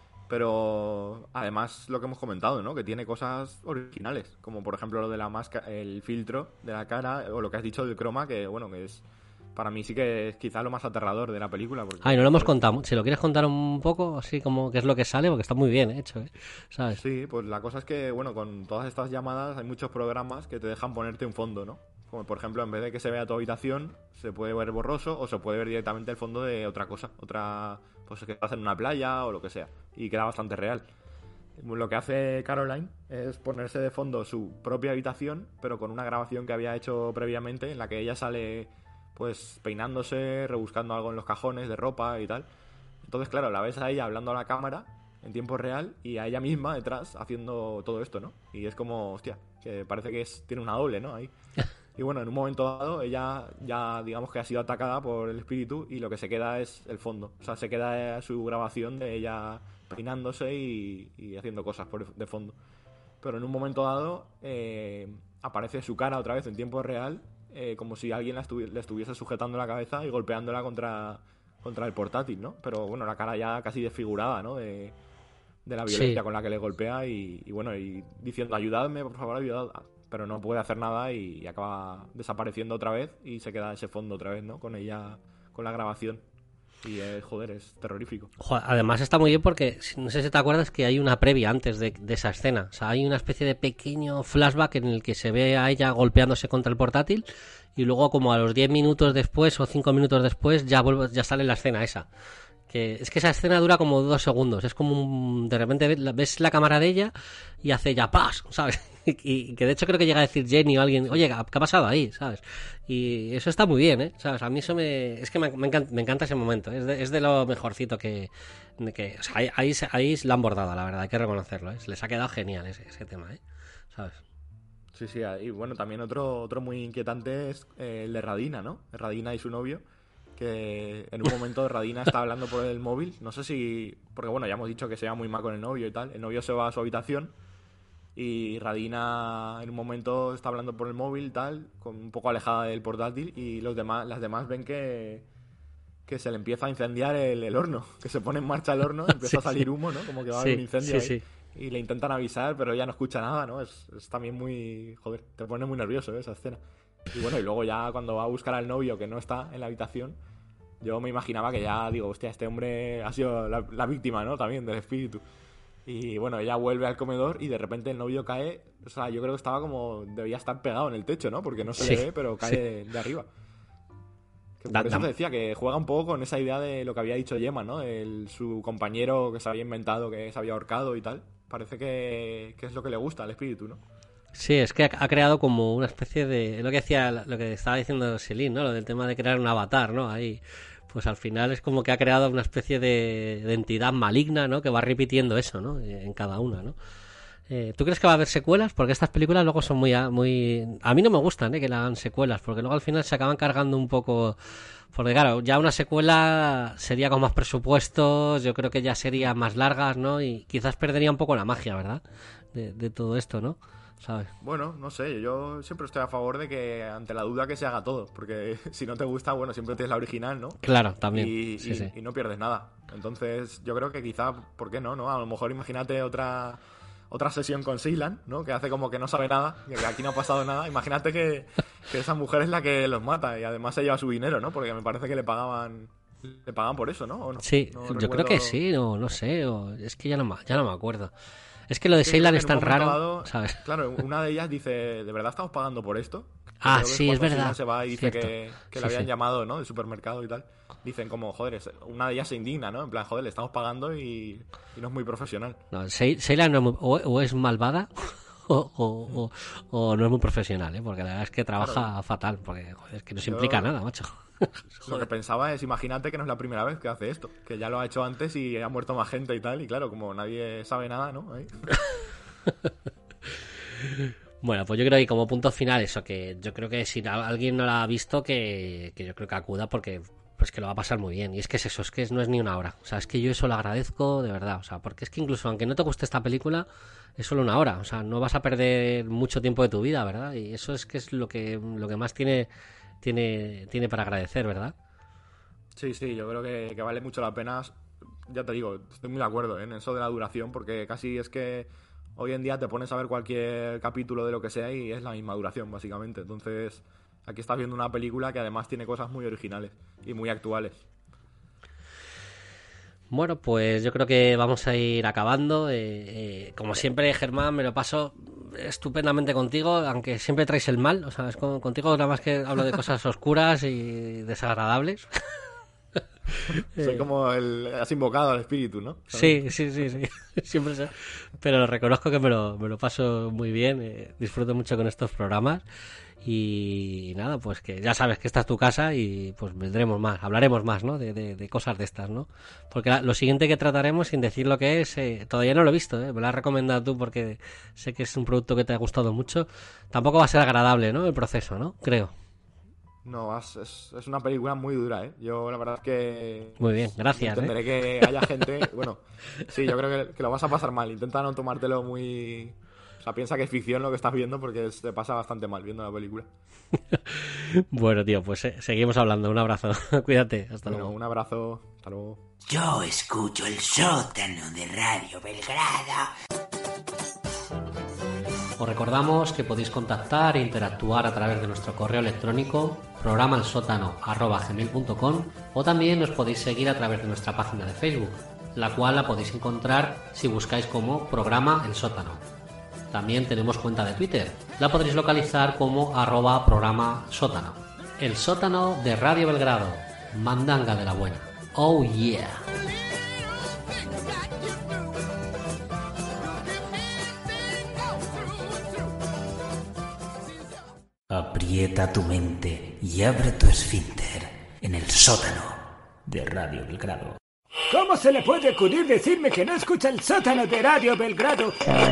pero además lo que hemos comentado, ¿no? Que tiene cosas originales, como por ejemplo lo de la máscara, el filtro de la cara, o lo que has dicho del croma, que bueno, que es para mí sí que es quizá lo más aterrador de la película. Porque, Ay, no lo hemos contado. Si lo quieres contar un poco, así como qué es lo que sale, porque está muy bien hecho, ¿eh? ¿Sabes? Sí, pues la cosa es que, bueno, con todas estas llamadas hay muchos programas que te dejan ponerte un fondo, ¿no? Como por ejemplo, en vez de que se vea tu habitación, se puede ver borroso o se puede ver directamente el fondo de otra cosa. Otra, pues que estás en una playa o lo que sea. Y queda bastante real. Lo que hace Caroline es ponerse de fondo su propia habitación, pero con una grabación que había hecho previamente en la que ella sale pues peinándose, rebuscando algo en los cajones de ropa y tal. Entonces, claro, la ves a ella hablando a la cámara en tiempo real y a ella misma detrás haciendo todo esto, ¿no? Y es como, hostia, que parece que es, tiene una doble, ¿no? Ahí. Y bueno, en un momento dado ella ya digamos que ha sido atacada por el espíritu y lo que se queda es el fondo. O sea, se queda su grabación de ella peinándose y, y haciendo cosas por de fondo. Pero en un momento dado eh, aparece su cara otra vez en tiempo real, eh, como si alguien la estuvi- le estuviese sujetando la cabeza y golpeándola contra, contra el portátil, ¿no? Pero bueno, la cara ya casi desfigurada, ¿no? De, de la violencia Sí. con la que le golpea y, y bueno, y diciendo ayudadme, por favor, ayudad. Pero no puede hacer nada y, y acaba desapareciendo otra vez y se queda ese fondo otra vez, ¿no? Con ella, con la grabación. Y, eh, joder, es terrorífico. Joder, además está muy bien porque, no sé si te acuerdas que hay una previa antes de, de esa escena. O sea, hay una especie de pequeño flashback en el que se ve a ella golpeándose contra el portátil y luego como a los diez minutos después o cinco minutos después ya vuelve, ya sale la escena esa. Que es que esa escena dura como dos segundos. Es como un, de repente ves la cámara de ella y hace ya ¡pas! ¿Sabes? Y, y que de hecho creo que llega a decir Jenny o alguien, oye, ¿qué ha pasado ahí? ¿Sabes? Y eso está muy bien, ¿eh? ¿Sabes? A mí eso me... Es que me, me, encanta, me encanta ese momento. Es de, es de lo mejorcito que... De que o sea, ahí, ahí, ahí la han bordado, la verdad. Hay que reconocerlo, ¿eh? Les ha quedado genial ese, ese tema, ¿eh? ¿Sabes? Sí, sí. Y bueno, también otro, otro muy inquietante es eh, el de Radina, ¿no? Radina y su novio. Que en un momento Radina está hablando por el móvil, no sé si... Porque bueno, ya hemos dicho que se lleva muy mal con el novio y tal. El novio se va a su habitación y Radina en un momento está hablando por el móvil y tal, con un poco alejada del portátil, y los demás, las demás ven que, que se le empieza a incendiar el, el horno, que se pone en marcha el horno, empieza sí, a salir humo, ¿no? Como que va a haber sí, un incendio sí, ahí. Sí. Y le intentan avisar, pero ella no escucha nada, ¿no? Es, es también muy... Joder, te pone muy nervioso, ¿eh? Esa escena. Y bueno, y luego ya cuando va a buscar al novio que no está en la habitación, yo me imaginaba que ya, digo, hostia, este hombre ha sido la, la víctima, ¿no? También del espíritu. Y bueno, ella vuelve al comedor y de repente el novio cae, o sea, yo creo que estaba como, debía estar pegado en el techo, ¿no? Porque no se sí, le ve, pero cae sí. de, de arriba. Que por eso te decía que juega un poco con esa idea de lo que había dicho Gemma, ¿no? El, su compañero que se había inventado, que se había ahorcado y tal. Parece que, que es lo que le gusta al espíritu, ¿no? Sí, es que ha creado como una especie de... Lo que decía, lo que estaba diciendo Celine, ¿no? Lo del tema de crear un avatar, ¿no? Ahí, pues al final es como que ha creado una especie de, de entidad maligna, ¿no? Que va repitiendo eso, ¿no? En cada una, ¿no? Eh, ¿Tú crees que va a haber secuelas? Porque estas películas luego son muy... muy... A mí no me gustan, ¿eh? Que le hagan secuelas, porque luego al final se acaban cargando un poco... Porque claro, ya una secuela sería con más presupuestos, yo creo que ya sería más largas, ¿no? Y quizás perdería un poco la magia, ¿verdad? De, de todo esto, ¿no? ¿Sabes? Bueno, no sé, yo siempre estoy a favor de que ante la duda que se haga todo, porque si no te gusta, bueno, siempre tienes la original, ¿no? Claro, también. Y, sí, y, sí. y no pierdes nada. Entonces, yo creo que quizá, ¿por qué no? ¿no? A lo mejor imagínate otra otra sesión con Ceylan, ¿no? Que hace como que no sabe nada, que aquí no ha pasado nada. Imagínate que, que esa mujer es la que los mata y además se lleva su dinero, ¿no? Porque me parece que le pagaban le pagaban por eso, ¿no? ¿O no? Sí, no yo recuerdo... creo que sí, o no sé, o... es que ya no, ya no me acuerdo. Es que lo de Ceylan es tan raro, dado, ¿sabes? Claro, una de ellas dice, ¿de verdad estamos pagando por esto? Ah, sí, es verdad. Se va y dice Cierto. que, que sí, le habían sí. llamado, ¿no? Del supermercado y tal. Dicen como, joder, una de ellas se indigna, ¿no? En plan, joder, le estamos pagando y, y no es muy profesional. No, Ceylan no es muy, o, o es malvada o, o, o, o no es muy profesional, ¿eh? Porque la verdad es que trabaja claro. fatal, porque joder, es que no se implica Yo... nada, macho. Lo que pensaba es, imagínate que no es la primera vez que hace esto, que ya lo ha hecho antes y ha muerto más gente y tal, y claro, como nadie sabe nada, ¿no? Ahí. Bueno, pues yo creo que como punto final eso, que yo creo que si alguien no la ha visto, que, que yo creo que acuda porque pues que lo va a pasar muy bien. Y es que es eso, es que no es ni una hora. O sea, es que yo eso lo agradezco de verdad. O sea, porque es que incluso aunque no te guste esta película, es solo una hora. O sea, no vas a perder mucho tiempo de tu vida, ¿verdad? Y eso es que es lo que, lo que más tiene, tiene, tiene para agradecer, ¿verdad? Sí, sí, yo creo que, que vale mucho la pena. Ya te digo, estoy muy de acuerdo, ¿eh? En eso de la duración, porque casi es que hoy en día te pones a ver cualquier capítulo de lo que sea y es la misma duración, básicamente. Entonces, aquí estás viendo una película que además tiene cosas muy originales y muy actuales. Bueno, pues yo creo que vamos a ir acabando. Eh, eh, como siempre, Germán, me lo paso estupendamente contigo, aunque siempre traes el mal. O sea, es como, contigo nada más que hablo de cosas oscuras y desagradables. Soy como el... Has invocado al espíritu, ¿no? Sí, sí, sí, sí. Siempre sé. Pero reconozco que me lo, me lo paso muy bien. Eh, disfruto mucho con estos programas. Y nada, pues que ya sabes que esta es tu casa y pues vendremos más, hablaremos más, ¿no? De, de, de cosas de estas, ¿no? Porque la, lo siguiente que trataremos, sin decir lo que es, eh, todavía no lo he visto, ¿eh? Me lo has recomendado tú porque sé que es un producto que te ha gustado mucho. Tampoco va a ser agradable, ¿no? El proceso, ¿no? Creo. No, es, es, es una película muy dura, ¿eh? Yo la verdad es que... Muy bien, gracias. Entenderé ¿eh? que haya gente... Bueno, sí, yo creo que, que lo vas a pasar mal. Intenta no tomártelo muy... O sea, piensa que es ficción lo que estás viendo porque te pasa bastante mal viendo la película. Bueno, tío, pues eh, seguimos hablando. Un abrazo. Cuídate. Hasta bueno, luego. Un abrazo. Hasta luego. Yo escucho el sótano de Radio Belgrado. Os recordamos que podéis contactar e interactuar a través de nuestro correo electrónico programa el sótano arroba gmail punto com, o también nos podéis seguir a través de nuestra página de Facebook, la cual la podéis encontrar si buscáis como programa el sótano. También tenemos cuenta de Twitter, la podréis localizar como arroba programa sótano. El sótano de Radio Belgrado, mandanga de la buena. Oh yeah. Aprieta tu mente y abre tu esfínter en el sótano de Radio Belgrado. ¿Cómo se le puede ocurrir decirme que no escucha el sótano de Radio Belgrado?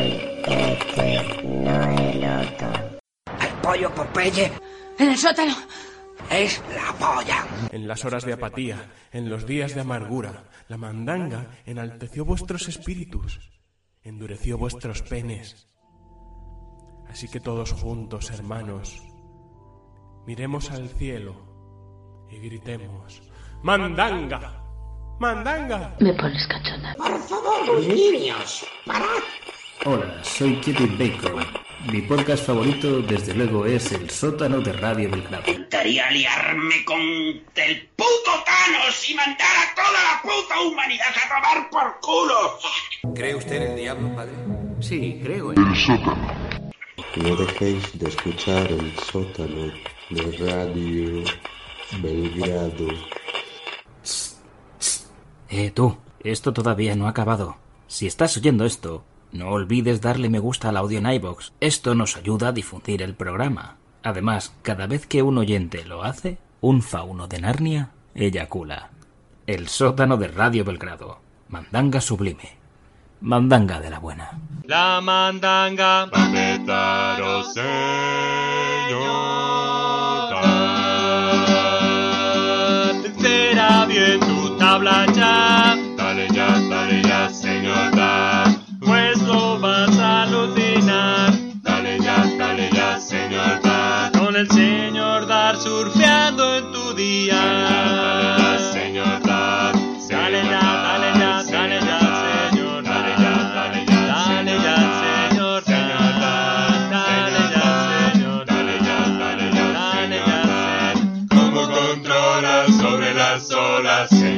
¿Hay pollo Popeye? En el sótano. Es la polla. En las horas de apatía, en los días de amargura, la mandanga enalteció vuestros espíritus, endureció vuestros penes. Así que todos juntos, hermanos, miremos al cielo y gritemos: ¡Mandanga! ¡Mandanga! Me pones cachonda. Por favor, niños, parad. Hola, soy Kitty Bacon. Mi podcast favorito, desde luego, es El Sótano de Radio Belgrado. Intentaría liarme con el puto Thanos y mandar a toda la puta humanidad a tomar por culo. ¿Cree usted en el diablo, padre? Sí, creo en El Sótano. No dejéis de escuchar El Sótano de Radio Belgrado. Eh, tú, esto todavía no ha acabado. Si estás oyendo esto, no olvides darle me gusta al audio en iVoox. Esto nos ayuda a difundir el programa. Además, cada vez que un oyente lo hace, un fauno de Narnia eyacula. El sótano de Radio Belgrado. Mandanga sublime. Mandanga de la buena. La mandanga va a empezar, señor. Será bien tu tabla ya. Dale ya, dale ya, señor, da. Pues lo vas a alucinar. Dale ya, dale ya, señor, da. Con el señor Dar surfeando en tu día. Dale ya, señor, da. Dale ya, dale ya, dale ya, señor, dale ya, dale ya, dale ya, señor, señor, dale ya, señor, dale ya, dale ya, dale ya, cómo controlas sobre las olas.